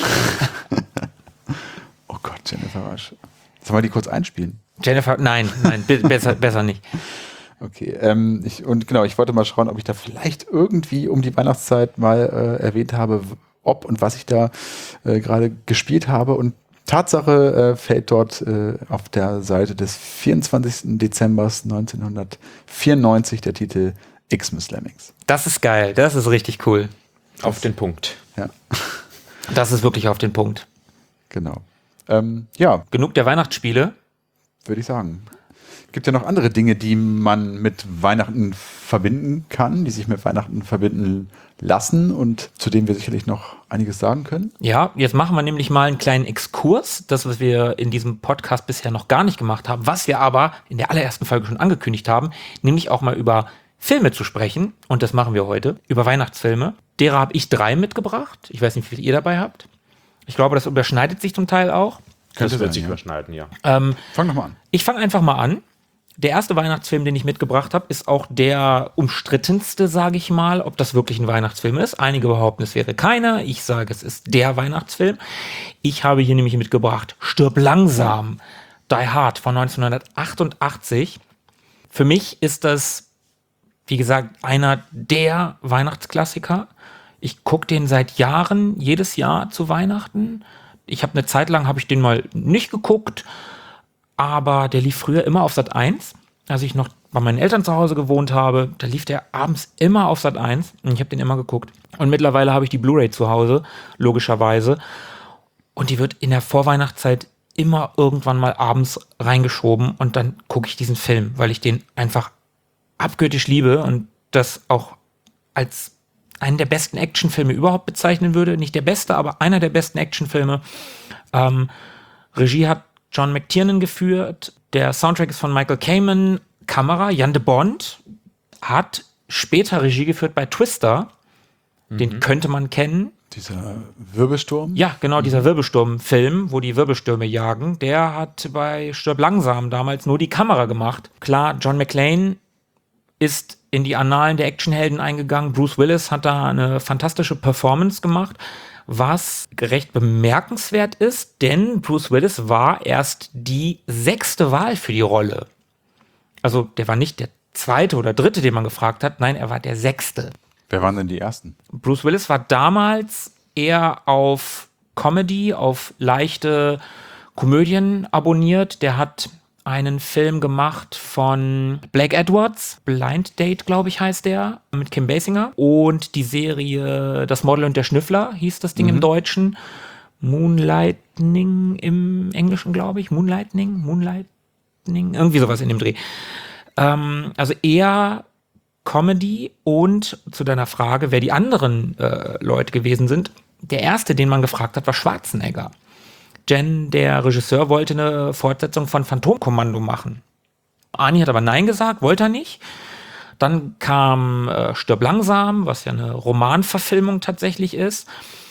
Speaker 2: Oh Gott, Jennifer Rush. Sollen wir die kurz einspielen?
Speaker 3: Jennifer, nein, nein, be- besser, besser nicht.
Speaker 2: Okay, ähm, ich, und genau, ich wollte mal schauen, ob ich da vielleicht irgendwie um die Weihnachtszeit mal äh, erwähnt habe, w- ob und was ich da äh, gerade gespielt habe. Und Tatsache äh, fällt dort äh, auf der Seite des vierundzwanzigsten Dezember neunzehnhundertvierundneunzig der Titel Xmas Lemmings.
Speaker 3: Das ist geil, das ist richtig cool.
Speaker 4: Auf den Punkt.
Speaker 2: Ja,
Speaker 3: Das ist wirklich auf den Punkt.
Speaker 2: genau. Ähm, ja,
Speaker 3: Genug der Weihnachtsspiele.
Speaker 2: würde ich sagen. Gibt ja noch andere Dinge, die man mit Weihnachten verbinden kann, die sich mit Weihnachten verbinden lassen und zu denen wir sicherlich noch einiges sagen können.
Speaker 3: Ja, jetzt machen wir nämlich mal einen kleinen Exkurs, das, was wir in diesem Podcast bisher noch gar nicht gemacht haben, was wir aber in der allerersten Folge schon angekündigt haben, nämlich auch mal über Filme zu sprechen. Und das machen wir heute, über Weihnachtsfilme. Derer habe ich drei mitgebracht. Ich weiß nicht, wie viel ihr dabei habt. Ich glaube, das überschneidet sich zum Teil auch.
Speaker 4: Das
Speaker 2: Könnte
Speaker 4: wird
Speaker 2: sein,
Speaker 4: sich
Speaker 2: ja.
Speaker 4: überschneiden, ja.
Speaker 3: Ähm,
Speaker 2: Fang doch mal an.
Speaker 3: Ich fange einfach mal an. Der erste Weihnachtsfilm, den ich mitgebracht habe, ist auch der umstrittenste, sage ich mal, ob das wirklich ein Weihnachtsfilm ist. Einige behaupten, es wäre keiner. Ich sage, es ist der Weihnachtsfilm. Ich habe hier nämlich mitgebracht Stirb langsam, Die Hard von neunzehnhundertachtundachtzig. Für mich ist das, wie gesagt, einer der Weihnachtsklassiker. Ich gucke den seit Jahren, jedes Jahr zu Weihnachten. Ich habe eine Zeit lang, habe ich den mal nicht geguckt, aber der lief früher immer auf Sat eins, als ich noch bei meinen Eltern zu Hause gewohnt habe. Da lief der abends immer auf Sat eins und ich habe den immer geguckt. Und mittlerweile habe ich die Blu-ray zu Hause, logischerweise. Und die wird in der Vorweihnachtszeit immer irgendwann mal abends reingeschoben und dann gucke ich diesen Film, weil ich den einfach abgöttisch liebe und das auch als einen der besten Actionfilme überhaupt bezeichnen würde. Nicht der beste, aber einer der besten Actionfilme. Ähm, Regie hat John McTiernan geführt. Der Soundtrack ist von Michael Kamen. Kamera, Jan de Bont hat später Regie geführt bei Twister. Mhm. Den könnte man kennen.
Speaker 2: Dieser Wirbelsturm?
Speaker 3: Ja, genau, dieser Wirbelsturm-Film, wo die Wirbelstürme jagen. Der hat bei Stirb langsam damals nur die Kamera gemacht. Klar, John McClane ist in die Annalen der Actionhelden eingegangen. Bruce Willis hat da eine fantastische Performance gemacht, was recht bemerkenswert ist, denn Bruce Willis war erst die sechste Wahl für die Rolle. Also der war nicht der zweite oder dritte, den man gefragt hat, nein, er war der sechste.
Speaker 2: Wer waren denn die ersten?
Speaker 3: Bruce Willis war damals eher auf Comedy, auf leichte Komödien abonniert. Der hat einen Film gemacht von Blake Edwards, Blind Date, glaube ich, heißt der, mit Kim Basinger. Und die Serie Das Model und der Schnüffler hieß das Ding mhm. im Deutschen. Moonlightning im Englischen, glaube ich. Moonlightning, Moonlightning, irgendwie sowas in dem Dreh. Ähm, also eher Comedy. Und zu deiner Frage, wer die anderen äh, Leute gewesen sind. Der erste, den man gefragt hat, war Schwarzenegger. Denn der Regisseur wollte eine Fortsetzung von Phantomkommando machen. Arnie hat aber Nein gesagt, wollte er nicht. Dann kam äh, Stirb langsam, was ja eine Romanverfilmung tatsächlich ist.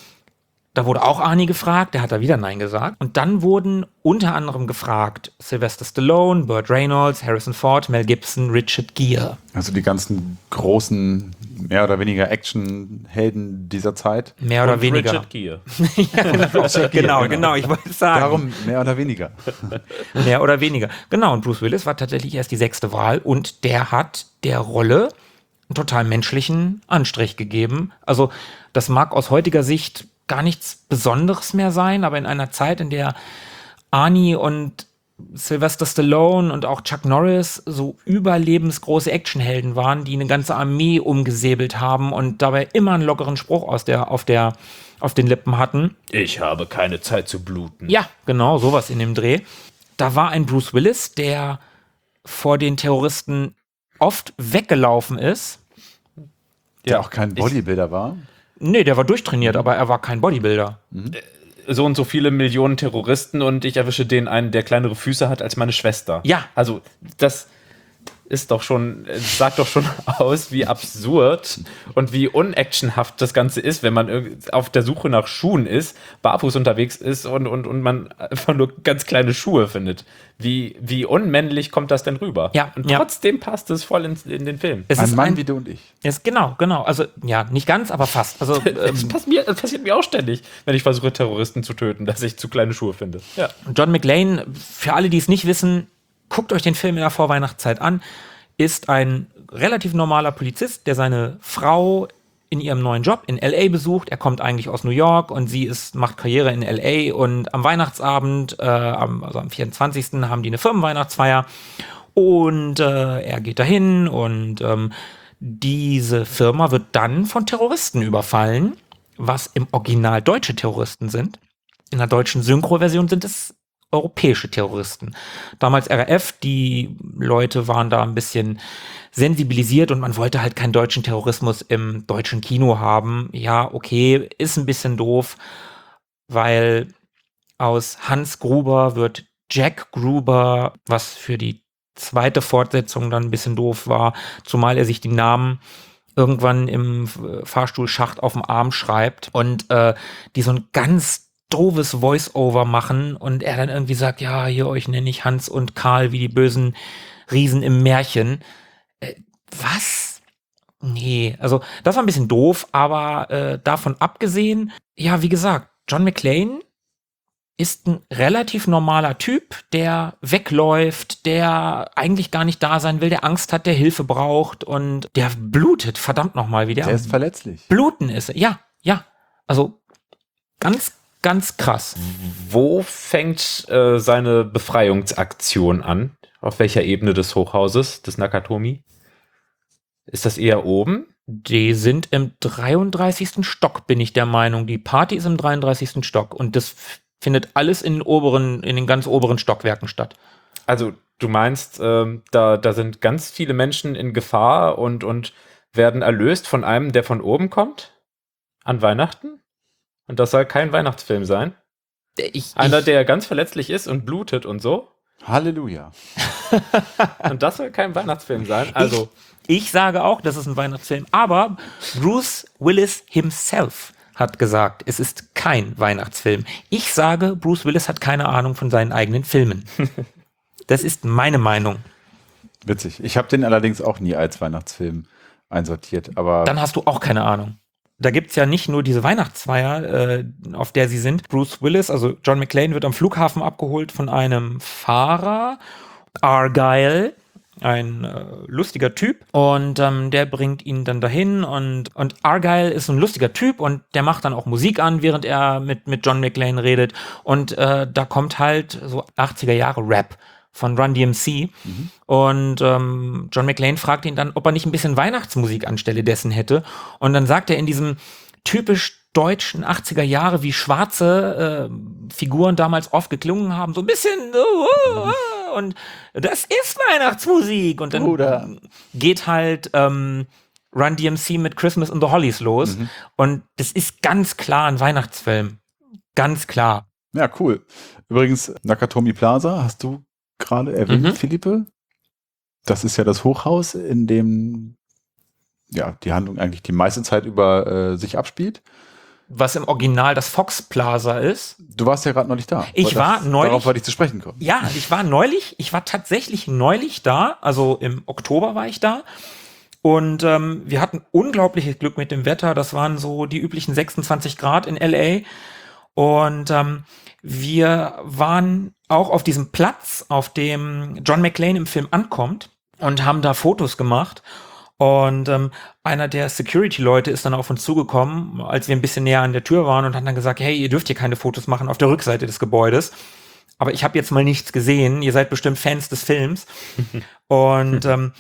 Speaker 3: Da wurde auch Arnie gefragt, der hat da wieder Nein gesagt. Und dann wurden unter anderem gefragt Sylvester Stallone, Burt Reynolds, Harrison Ford, Mel Gibson, Richard Gere.
Speaker 2: Also die ganzen großen, mehr oder weniger Actionhelden dieser Zeit.
Speaker 3: Mehr oder
Speaker 4: Und
Speaker 3: weniger.
Speaker 4: Richard Gere.
Speaker 3: Ja, genau, genau, genau, ich wollte sagen.
Speaker 2: Darum mehr oder weniger.
Speaker 3: Mehr oder weniger. Genau, und Bruce Willis war tatsächlich erst die sechste Wahl und der hat der Rolle einen total menschlichen Anstrich gegeben. Also das mag aus heutiger Sicht gar nichts Besonderes mehr sein, aber in einer Zeit, in der Arnie und Sylvester Stallone und auch Chuck Norris so überlebensgroße Actionhelden waren, die eine ganze Armee umgesäbelt haben und dabei immer einen lockeren Spruch aus der, auf, der, auf den Lippen hatten.
Speaker 4: Ich habe keine Zeit zu bluten.
Speaker 3: Ja, genau, sowas in dem Dreh. Da war ein Bruce Willis, der vor den Terroristen oft weggelaufen ist.
Speaker 2: Der auch kein Bodybuilder war.
Speaker 3: Nee, der war durchtrainiert, aber er war kein Bodybuilder.
Speaker 2: Mhm.
Speaker 4: So und so viele Millionen Terroristen und ich erwische den einen, der kleinere Füße hat als meine Schwester.
Speaker 3: Ja.
Speaker 4: Also das ist doch schon, sagt doch schon aus, wie absurd und wie unactionhaft das Ganze ist, wenn man auf der Suche nach Schuhen ist, barfuß unterwegs ist und, und, und man einfach nur ganz kleine Schuhe findet. Wie, wie unmännlich kommt das denn rüber?
Speaker 3: Ja,
Speaker 4: und
Speaker 3: ja.
Speaker 4: trotzdem passt es voll in, in den Film.
Speaker 3: Es
Speaker 2: Ein
Speaker 3: ist
Speaker 2: Mann
Speaker 3: ein,
Speaker 2: wie du und ich.
Speaker 3: es, genau, genau. Also, ja, nicht ganz, aber fast. Also,
Speaker 4: Das
Speaker 3: ähm,
Speaker 4: passiert, mir, das passiert mir auch ständig, wenn ich versuche, Terroristen zu töten, dass ich zu kleine Schuhe finde. Ja.
Speaker 3: John McClane, für alle, die es nicht wissen, guckt euch den Film in der Vorweihnachtszeit an, ist ein relativ normaler Polizist, der seine Frau in ihrem neuen Job in L A besucht. Er kommt eigentlich aus New York und sie ist, macht Karriere in L A und am Weihnachtsabend, äh, am, also am vierundzwanzigsten haben die eine Firmenweihnachtsfeier und äh, er geht dahin und ähm, diese Firma wird dann von Terroristen überfallen, was im Original deutsche Terroristen sind. In der deutschen Synchro-Version sind es europäische Terroristen. Damals R A F, die Leute waren da ein bisschen sensibilisiert und man wollte halt keinen deutschen Terrorismus im deutschen Kino haben. Ja, okay, ist ein bisschen doof, weil aus Hans Gruber wird Jack Gruber, was für die zweite Fortsetzung dann ein bisschen doof war, zumal er sich die Namen irgendwann im Fahrstuhlschacht auf dem Arm schreibt und äh, die so ein ganz doofes Voice-Over machen und er dann irgendwie sagt, ja, hier euch nenne ich Hans und Karl wie die bösen Riesen im Märchen. Äh, was? Nee, also das war ein bisschen doof, aber äh, davon abgesehen, ja, wie gesagt, John McClane ist ein relativ normaler Typ, der wegläuft, der eigentlich gar nicht da sein will, der Angst hat, der Hilfe braucht und der blutet, verdammt nochmal, wie der,
Speaker 2: Der ist verletzlich.
Speaker 3: Bluten ist. Ja, ja, also ganz Ganz krass.
Speaker 4: Wo fängt äh, seine Befreiungsaktion an? Auf welcher Ebene des Hochhauses, des Nakatomi? Ist das eher oben?
Speaker 3: Die sind im dreiunddreißigsten Stock, bin ich der Meinung. Die Party ist im dreiunddreißigsten Stock und das f- findet alles in den oberen, in den ganz oberen Stockwerken statt.
Speaker 4: Also du meinst, ähm, da, da sind ganz viele Menschen in Gefahr und, und werden erlöst von einem, der von oben kommt? An Weihnachten? Und das soll kein Weihnachtsfilm sein?
Speaker 3: Ich,
Speaker 4: Einer,
Speaker 3: ich,
Speaker 4: der ganz verletzlich ist und blutet und so?
Speaker 2: Halleluja.
Speaker 4: Und das soll kein Weihnachtsfilm sein? Also,
Speaker 3: ich, ich sage auch, das ist ein Weihnachtsfilm, aber Bruce Willis himself hat gesagt, es ist kein Weihnachtsfilm. Ich sage, Bruce Willis hat keine Ahnung von seinen eigenen Filmen. Das ist meine Meinung.
Speaker 2: Witzig. Ich habe den allerdings auch nie als Weihnachtsfilm einsortiert, aber
Speaker 3: Dann hast du auch keine Ahnung. Da gibt's ja nicht nur diese Weihnachtsfeier, äh, auf der sie sind. Bruce Willis, also John McClane, wird am Flughafen abgeholt von einem Fahrer, Argyle, ein äh, lustiger Typ. Und ähm, der bringt ihn dann dahin. Und, und Argyle ist ein lustiger Typ und der macht dann auch Musik an, während er mit, mit John McClane redet. Und äh, da kommt halt so achtziger Jahre Rap von Run D M C. Mhm. Und ähm, John McClane fragt ihn dann, ob er nicht ein bisschen Weihnachtsmusik anstelle dessen hätte. Und dann sagt er in diesem typisch deutschen achtziger Jahre, wie schwarze äh, Figuren damals oft geklungen haben, so ein bisschen uh, uh, und das ist Weihnachtsmusik. Und dann
Speaker 2: Bruder.
Speaker 3: geht halt ähm, Run D M C mit Christmas in the Hollies los. Mhm. Und das ist ganz klar ein Weihnachtsfilm. Ganz klar.
Speaker 2: Ja, cool. Übrigens, Nakatomi Plaza hast du gerade erwähnt, mhm. Philippe. Das ist ja das Hochhaus, in dem ja die Handlung eigentlich die meiste Zeit über äh, sich abspielt.
Speaker 3: Was im Original das Fox Plaza ist.
Speaker 2: Du warst ja gerade neulich da.
Speaker 3: Ich war
Speaker 2: das,
Speaker 3: neulich.
Speaker 2: Darauf wollte ich zu sprechen kommen.
Speaker 3: Ja, ich war neulich, ich war tatsächlich neulich da, also im Oktober war ich da. Und ähm, wir hatten unglaubliches Glück mit dem Wetter. Das waren so die üblichen sechsundzwanzig Grad in L A. Und ähm, wir waren auch auf diesem Platz, auf dem John McClane im Film ankommt und haben da Fotos gemacht. Und ähm, einer der Security-Leute ist dann auf uns zugekommen, als wir ein bisschen näher an der Tür waren und hat dann gesagt, hey, ihr dürft hier keine Fotos machen auf der Rückseite des Gebäudes. Aber ich habe jetzt mal nichts gesehen. Ihr seid bestimmt Fans des Films. Und ähm,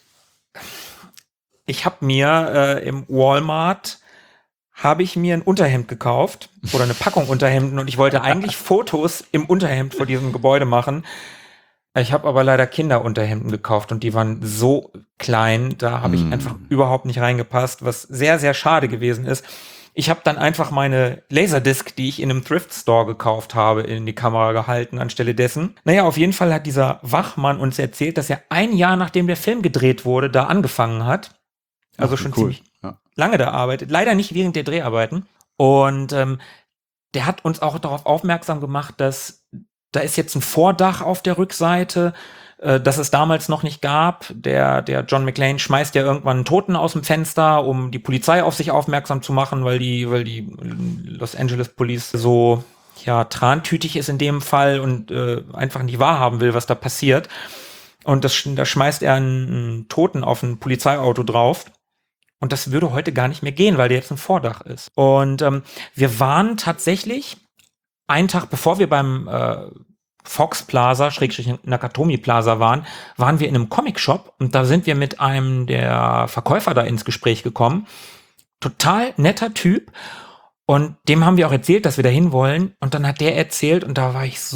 Speaker 3: ich habe mir äh, im Walmart habe ich mir ein Unterhemd gekauft oder eine Packung Unterhemden und ich wollte eigentlich Fotos im Unterhemd vor diesem Gebäude machen. Ich habe aber leider Kinderunterhemden gekauft und die waren so klein, da habe ich mm. einfach überhaupt nicht reingepasst, was sehr, sehr schade gewesen ist. Ich habe dann einfach meine Laserdisc, die ich in einem Thrift Store gekauft habe, in die Kamera gehalten anstelle dessen. Naja, auf jeden Fall hat dieser Wachmann uns erzählt, dass er ein Jahr nachdem der Film gedreht wurde, da angefangen hat. Also Ach, schon cool. ziemlich ja. lange da arbeitet. Leider nicht während der Dreharbeiten. Und ähm, der hat uns auch darauf aufmerksam gemacht, dass da ist jetzt ein Vordach auf der Rückseite, äh, das es damals noch nicht gab. Der, der John McClane schmeißt ja irgendwann einen Toten aus dem Fenster, um die Polizei auf sich aufmerksam zu machen, weil die, weil die Los Angeles Police so ja trantütig ist in dem Fall und äh, einfach nicht wahrhaben will, was da passiert. Und das, da schmeißt er einen, einen Toten auf ein Polizeiauto drauf. Und das würde heute gar nicht mehr gehen, weil der jetzt ein Vordach ist. Und ähm, wir waren tatsächlich einen Tag bevor wir beim äh, Fox Plaza, Schrägstrich Nakatomi Plaza waren, waren wir in einem Comic-Shop und da sind wir mit einem der Verkäufer da ins Gespräch gekommen. Total netter Typ. Und dem haben wir auch erzählt, dass wir da hin wollen. Und dann hat der erzählt und da war ich so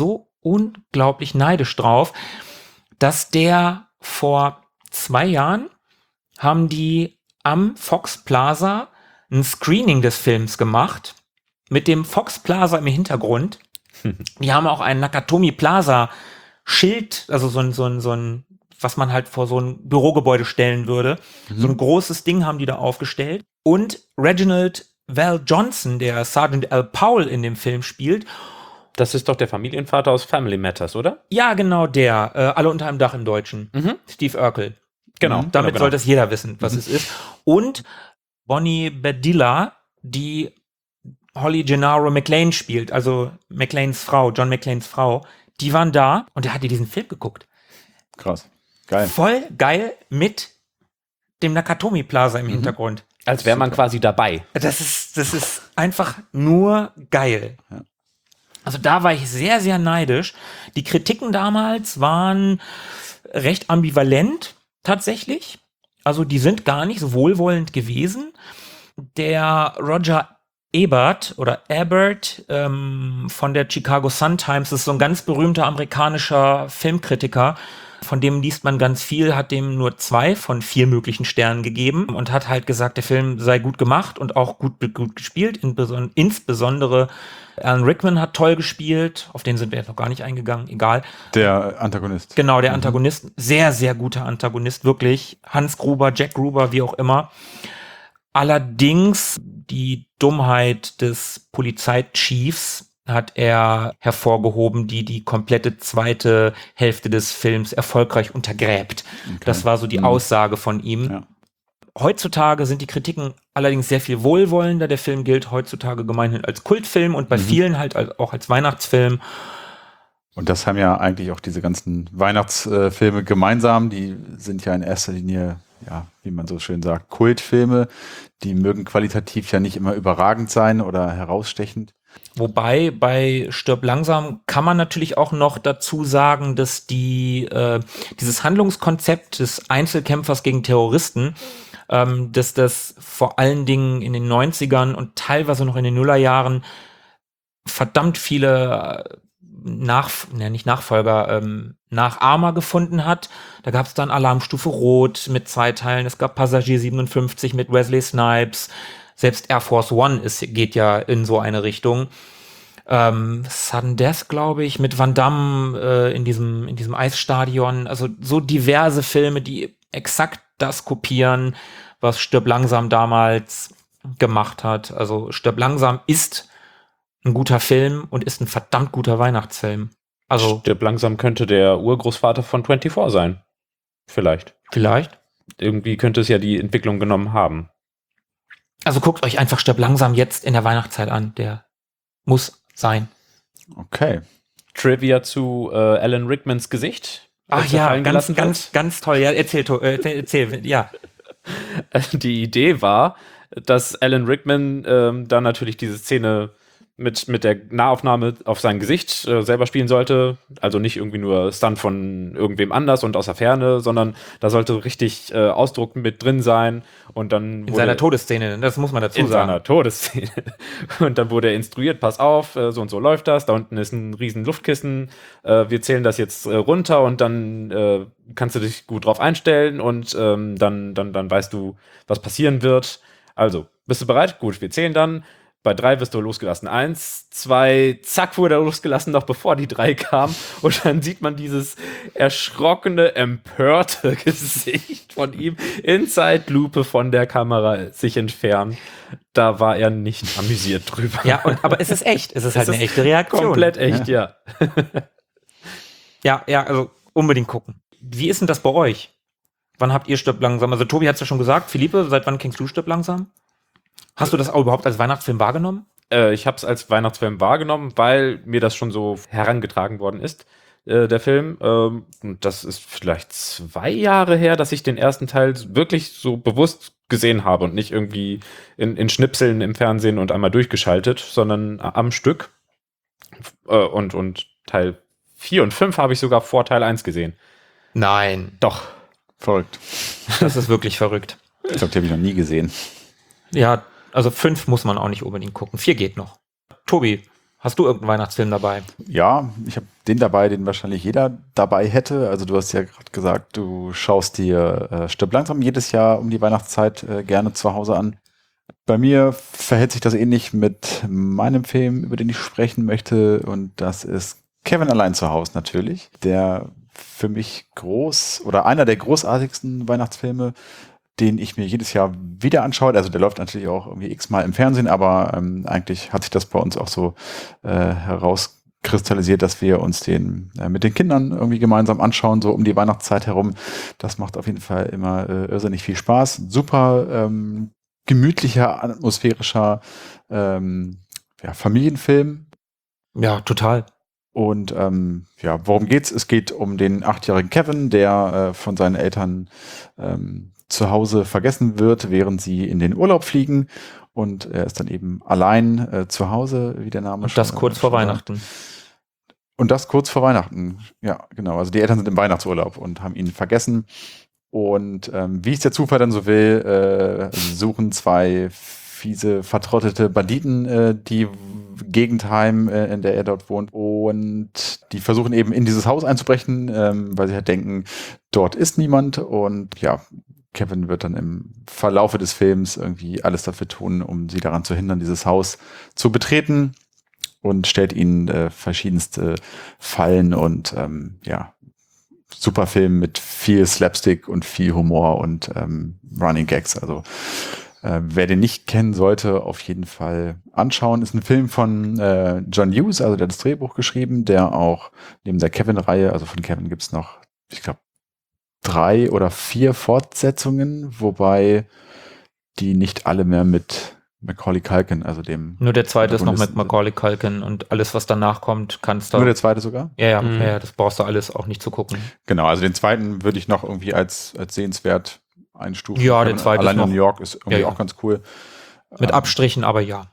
Speaker 3: unglaublich neidisch drauf, dass der vor zwei Jahren haben die am Fox Plaza ein Screening des Films gemacht mit dem Fox Plaza im Hintergrund. Die haben auch ein Nakatomi Plaza Schild, also so ein, so ein, so ein, was man halt vor so ein Bürogebäude stellen würde. Mhm. So ein großes Ding haben die da aufgestellt. Und Reginald Val Johnson, der Sergeant Al Powell in dem Film spielt.
Speaker 4: Das ist doch der Familienvater aus Family Matters, oder?
Speaker 3: Ja, genau der. Äh, alle unter einem Dach im Deutschen. Mhm. Steve Urkel.
Speaker 4: Genau.
Speaker 3: Mhm. Damit
Speaker 4: genau,
Speaker 3: soll
Speaker 4: genau.
Speaker 3: das jeder wissen, was mhm. es ist. Und Bonnie Bedelia, die Holly Gennaro McClane spielt, also McClanes Frau, John McClanes Frau, die waren da und er hat dir diesen Film geguckt.
Speaker 2: Krass. Geil.
Speaker 3: Voll geil mit dem Nakatomi Plaza im mhm. Hintergrund.
Speaker 4: Als wäre man quasi dabei.
Speaker 3: Das ist, das ist einfach nur geil.
Speaker 2: Ja.
Speaker 3: Also da war ich sehr, sehr neidisch. Die Kritiken damals waren recht ambivalent tatsächlich. Also die sind gar nicht so wohlwollend gewesen. Der Roger Ebert oder Ebert ähm, von der Chicago Sun-Times ist so ein ganz berühmter amerikanischer Filmkritiker, von dem liest man ganz viel, hat dem nur zwei von vier möglichen Sternen gegeben und hat halt gesagt, der Film sei gut gemacht und auch gut, gut gespielt. Insbesondere Alan Rickman hat toll gespielt, auf den sind wir jetzt noch gar nicht eingegangen, egal.
Speaker 2: Der Antagonist.
Speaker 3: Genau, der Antagonist, sehr, sehr guter Antagonist, wirklich. Hans Gruber, Jack Gruber, wie auch immer. Allerdings die Dummheit des Polizeichiefs hat er hervorgehoben, die die komplette zweite Hälfte des Films erfolgreich untergräbt. Okay. Das war so die mhm. Aussage von ihm. Ja. Heutzutage sind die Kritiken allerdings sehr viel wohlwollender. Der Film gilt heutzutage gemeinhin als Kultfilm und bei mhm. vielen halt auch als Weihnachtsfilm.
Speaker 2: Und das haben ja eigentlich auch diese ganzen Weihnachtsfilme gemeinsam. Die sind ja in erster Linie, ja, wie man so schön sagt, Kultfilme. Die mögen qualitativ ja nicht immer überragend sein oder herausstechend.
Speaker 3: Wobei bei Stirb langsam kann man natürlich auch noch dazu sagen, dass die äh, dieses Handlungskonzept des Einzelkämpfers gegen Terroristen, ähm, dass das vor allen Dingen in den neunzigern und teilweise noch in den Nullerjahren verdammt viele Nach, ne, nicht Nachfolger, ähm, Nachahmer gefunden hat. Da gab es dann Alarmstufe Rot mit zwei Teilen, es gab Passagier siebenundfünfzig mit Wesley Snipes, selbst Air Force One ist, geht ja in so eine Richtung. Ähm, Sudden Death, glaube ich, mit Van Damme äh, in diesem in diesem Eisstadion. Also so diverse Filme, die exakt das kopieren, was Stirb langsam damals gemacht hat. Also Stirb langsam ist ein guter Film und ist ein verdammt guter Weihnachtsfilm. Also
Speaker 4: Stirb langsam könnte der Urgroßvater von vierundzwanzig sein. Vielleicht.
Speaker 3: Vielleicht.
Speaker 4: Irgendwie könnte es ja die Entwicklung genommen haben.
Speaker 3: Also guckt euch einfach Stirb langsam jetzt in der Weihnachtszeit an. Der muss sein.
Speaker 2: Okay.
Speaker 4: Trivia zu äh, Alan Rickmans Gesicht.
Speaker 3: Ach ja, ganz, ganz, ganz toll. Ja, erzähl, äh, erzähl, ja.
Speaker 4: Die Idee war, dass Alan Rickman ähm, dann natürlich diese Szene mit, mit der Nahaufnahme auf sein Gesicht äh, selber spielen sollte. Also nicht irgendwie nur Stunt von irgendwem anders und aus der Ferne, sondern da sollte richtig äh, Ausdruck mit drin sein. Und dann
Speaker 3: in seiner Todesszene, das muss man dazu
Speaker 4: in
Speaker 3: sagen.
Speaker 4: In seiner Todesszene. Und dann wurde er instruiert, pass auf, äh, so und so läuft das, da unten ist ein riesen Luftkissen, äh, wir zählen das jetzt äh, runter und dann äh, kannst du dich gut drauf einstellen und ähm, dann, dann, dann weißt du, was passieren wird. Also, bist du bereit? Gut, wir zählen dann. Bei drei wirst du losgelassen. Eins, zwei, zack, wurde er losgelassen, noch bevor die drei kamen. Und dann sieht man dieses erschrockene, empörte Gesicht von ihm in Zeitlupe von der Kamera sich entfernen. Da war er nicht amüsiert drüber.
Speaker 3: Ja, und, aber es ist echt. Es ist halt es eine ist echte Reaktion.
Speaker 4: Komplett echt, ja.
Speaker 3: Ja, ja, also unbedingt gucken. Wie ist denn das bei euch? Wann habt ihr Stirb langsam? Also Tobi hat es ja schon gesagt. Philippe, seit wann kennst du Stirb langsam? Hast du das auch überhaupt als Weihnachtsfilm wahrgenommen?
Speaker 4: Äh, ich habe es als Weihnachtsfilm wahrgenommen, weil mir das schon so herangetragen worden ist, äh, der Film. Ähm, und das ist vielleicht zwei Jahre her, dass ich den ersten Teil wirklich so bewusst gesehen habe und nicht irgendwie in, in Schnipseln im Fernsehen und einmal durchgeschaltet, sondern am Stück. Äh, und, und Teil vier und fünf habe ich sogar vor Teil eins gesehen.
Speaker 3: Nein.
Speaker 4: Doch.
Speaker 2: Verrückt.
Speaker 3: Das ist wirklich verrückt.
Speaker 2: Ich glaube, die habe ich noch nie gesehen.
Speaker 3: Ja, also fünf muss man auch nicht unbedingt gucken. Vier geht noch. Tobi, Hast du irgendeinen Weihnachtsfilm dabei?
Speaker 2: Ja, ich habe den dabei, den wahrscheinlich jeder dabei hätte. Also du hast ja gerade gesagt, du schaust dir äh, Stirb langsam jedes Jahr um die Weihnachtszeit äh, gerne zu Hause an. Bei mir verhält sich das ähnlich mit meinem Film, über den ich sprechen möchte. Und das ist Kevin allein zu Hause natürlich. Der für mich groß oder einer der großartigsten Weihnachtsfilme, den ich mir jedes Jahr wieder anschaue. Also der läuft natürlich auch irgendwie x-mal im Fernsehen, aber ähm, eigentlich hat sich das bei uns auch so äh, herauskristallisiert, dass wir uns den äh, mit den Kindern irgendwie gemeinsam anschauen, so um die Weihnachtszeit herum. Das macht auf jeden Fall immer äh, irrsinnig viel Spaß. Super ähm, gemütlicher, atmosphärischer ähm, ja, Familienfilm.
Speaker 3: Ja, total.
Speaker 2: Und ähm, ja, worum geht's? Es geht um den achtjährigen Kevin, der äh, von seinen Eltern ähm, zu Hause vergessen wird, während sie in den Urlaub fliegen. Und er ist dann eben allein äh, zu Hause, wie der Name
Speaker 3: Und
Speaker 2: schon
Speaker 3: das kurz
Speaker 2: äh,
Speaker 3: vor
Speaker 2: schon
Speaker 3: Weihnachten.
Speaker 2: Und das kurz vor Weihnachten. Ja, genau. Also die Eltern sind im Weihnachtsurlaub und haben ihn vergessen. Und ähm, wie es der Zufall dann so will, äh, suchen zwei fiese, vertrottete Banditen äh, die Gegend heim, äh, in der er dort wohnt. Und die versuchen eben in dieses Haus einzubrechen, ähm, weil sie halt denken, dort ist niemand. Und ja, Kevin wird dann im Verlaufe des Films irgendwie alles dafür tun, um sie daran zu hindern, dieses Haus zu betreten. Und stellt ihnen äh, verschiedenste Fallen und ähm, ja, super Film mit viel Slapstick und viel Humor und ähm, Running Gags. Also äh, wer den nicht kennen sollte, auf jeden Fall anschauen. Ist ein Film von äh, John Hughes, also der hat das Drehbuch geschrieben, der auch neben der Kevin-Reihe, also von Kevin gibt's noch, ich glaube, drei oder vier Fortsetzungen, wobei die nicht alle mehr mit Macaulay Culkin, also dem...
Speaker 3: Nur der zweite ist noch mit
Speaker 2: Protagonisten
Speaker 3: Macaulay Culkin und alles, was danach kommt, kannst du...
Speaker 2: Nur der zweite sogar?
Speaker 3: Ja, ja,
Speaker 4: Mhm.
Speaker 3: ja, ja, das brauchst du alles auch nicht zu gucken.
Speaker 2: Genau, also den zweiten würde ich noch irgendwie als, als sehenswert einstufen.
Speaker 3: Ja, der zweite
Speaker 2: Allein
Speaker 3: ist
Speaker 2: in
Speaker 3: noch-
Speaker 2: New York ist irgendwie
Speaker 3: Ja, ja.
Speaker 2: auch ganz cool.
Speaker 3: Mit
Speaker 2: Ähm,
Speaker 3: Abstrichen, aber ja.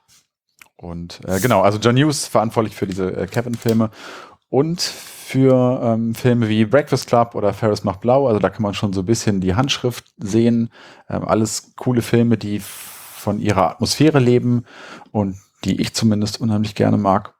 Speaker 2: Und äh, genau, also John Hughes verantwortlich für diese äh, Kevin-Filme und für ähm, Filme wie Breakfast Club oder Ferris macht blau. Also da kann man schon so ein bisschen die Handschrift sehen. Ähm, alles coole Filme, die von ihrer Atmosphäre leben und die ich zumindest unheimlich gerne mag.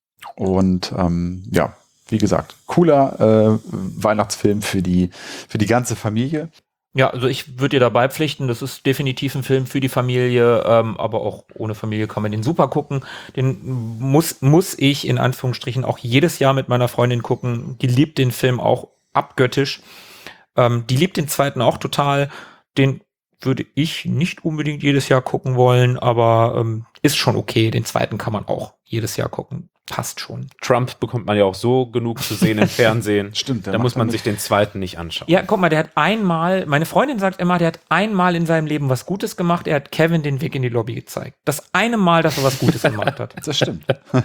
Speaker 2: Und ähm, ja, wie gesagt, cooler äh, Weihnachtsfilm für die, für die ganze Familie.
Speaker 3: Ja, also ich würde dir dabei pflichten, das ist definitiv ein Film für die Familie, ähm, aber auch ohne Familie kann man den super gucken. Den muss, muss ich in Anführungsstrichen auch jedes Jahr mit meiner Freundin gucken. Die liebt den Film auch abgöttisch. Ähm, die liebt den zweiten auch total. Den würde ich nicht unbedingt jedes Jahr gucken wollen, aber ähm, ist schon okay. Den zweiten kann man auch jedes Jahr gucken. Passt schon.
Speaker 4: Trump bekommt man ja auch so genug zu sehen im Fernsehen.
Speaker 2: Stimmt, der
Speaker 4: Da
Speaker 2: macht
Speaker 4: muss man
Speaker 2: damit.
Speaker 4: sich den zweiten nicht anschauen.
Speaker 3: Ja, guck mal, der hat einmal, meine Freundin sagt immer, der hat einmal in seinem Leben was Gutes gemacht. Er hat Kevin den Weg in die Lobby gezeigt. Das eine Mal, dass er was Gutes gemacht hat.
Speaker 2: Das stimmt.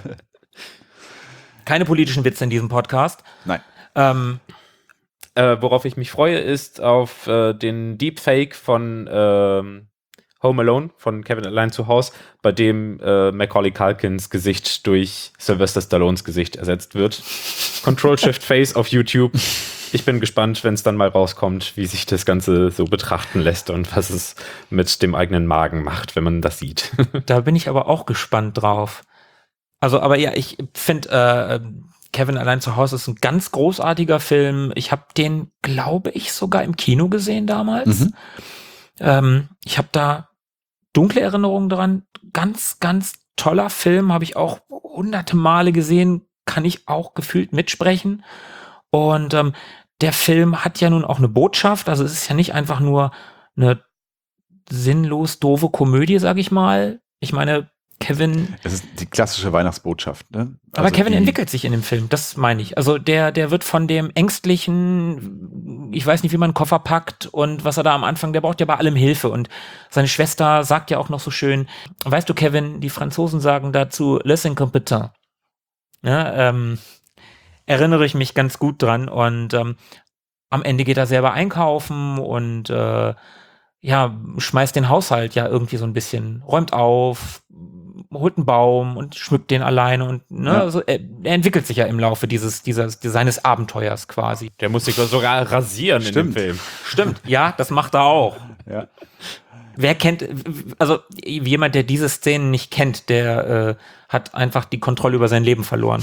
Speaker 3: Keine politischen Witze in diesem Podcast.
Speaker 2: Nein.
Speaker 3: Ähm,
Speaker 4: Äh, worauf ich mich freue, ist auf äh, den Deepfake von ähm, Home Alone von Kevin allein zu Hause, bei dem äh, Macaulay Culkins Gesicht durch Sylvester Stallones Gesicht ersetzt wird. Control-Shift-Face auf YouTube. Ich bin gespannt, wenn es dann mal rauskommt, wie sich das Ganze so betrachten lässt und was es mit dem eigenen Magen macht, wenn man das sieht.
Speaker 3: da bin ich aber auch gespannt drauf. Also, aber ja, ich finde, äh, Kevin allein zu Hause ist ein ganz großartiger Film. Ich habe den, glaube ich, sogar im Kino gesehen damals.
Speaker 2: Mhm.
Speaker 3: Ähm, ich habe da dunkle Erinnerungen dran. Ganz, ganz toller Film. Habe ich auch hunderte Male gesehen. Kann ich auch gefühlt mitsprechen. Und ähm, der Film hat ja nun auch eine Botschaft. Also es ist ja nicht einfach nur eine sinnlos doofe Komödie, sag ich mal. Ich meine, Kevin...
Speaker 2: Es ist die klassische Weihnachtsbotschaft. Ne?
Speaker 3: Aber
Speaker 2: Also
Speaker 3: Kevin
Speaker 2: die,
Speaker 3: entwickelt sich in dem Film, das meine ich. Also der, der wird von dem ängstlichen, ich weiß nicht, wie man einen Koffer packt und was er da am Anfang, der braucht ja bei allem Hilfe. Und seine Schwester sagt ja auch noch so schön, weißt du, Kevin, die Franzosen sagen dazu, les incompetents. Ja, ähm, erinnere ich mich ganz gut dran. Und ähm, am Ende geht er selber einkaufen und äh, ja, schmeißt den Haushalt ja irgendwie so ein bisschen, räumt auf, holt einen Baum und schmückt den alleine und ne,
Speaker 2: Ja.
Speaker 3: also er, er entwickelt sich ja im Laufe dieses, dieses, seines Abenteuers quasi.
Speaker 4: Der muss sich sogar rasieren
Speaker 2: Stimmt.
Speaker 4: in dem Film.
Speaker 3: Stimmt, ja, das macht er auch.
Speaker 2: Ja.
Speaker 3: Wer kennt, also jemand, der diese Szenen nicht kennt, der äh, hat einfach die Kontrolle über sein Leben verloren.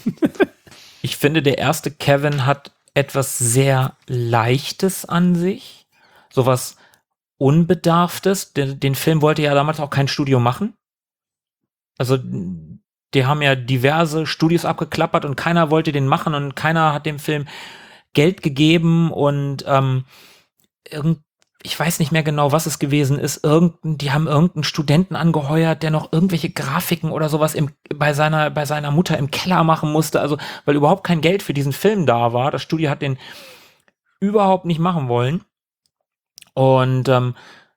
Speaker 3: Ich finde, der erste Kevin hat etwas sehr Leichtes an sich, sowas Unbedarftes. Den, den Film wollte ja damals auch kein Studio machen. Also die haben ja diverse Studios abgeklappert und keiner wollte den machen und keiner hat dem Film Geld gegeben und ähm, irgend, ich weiß nicht mehr genau, was es gewesen ist. Irgendein, die haben irgendeinen Studenten angeheuert, der noch irgendwelche Grafiken oder sowas im, bei seiner, bei seiner Mutter im Keller machen musste. Also, weil überhaupt kein Geld für diesen Film da war. Das Studio hat den überhaupt nicht machen wollen. Und ähm,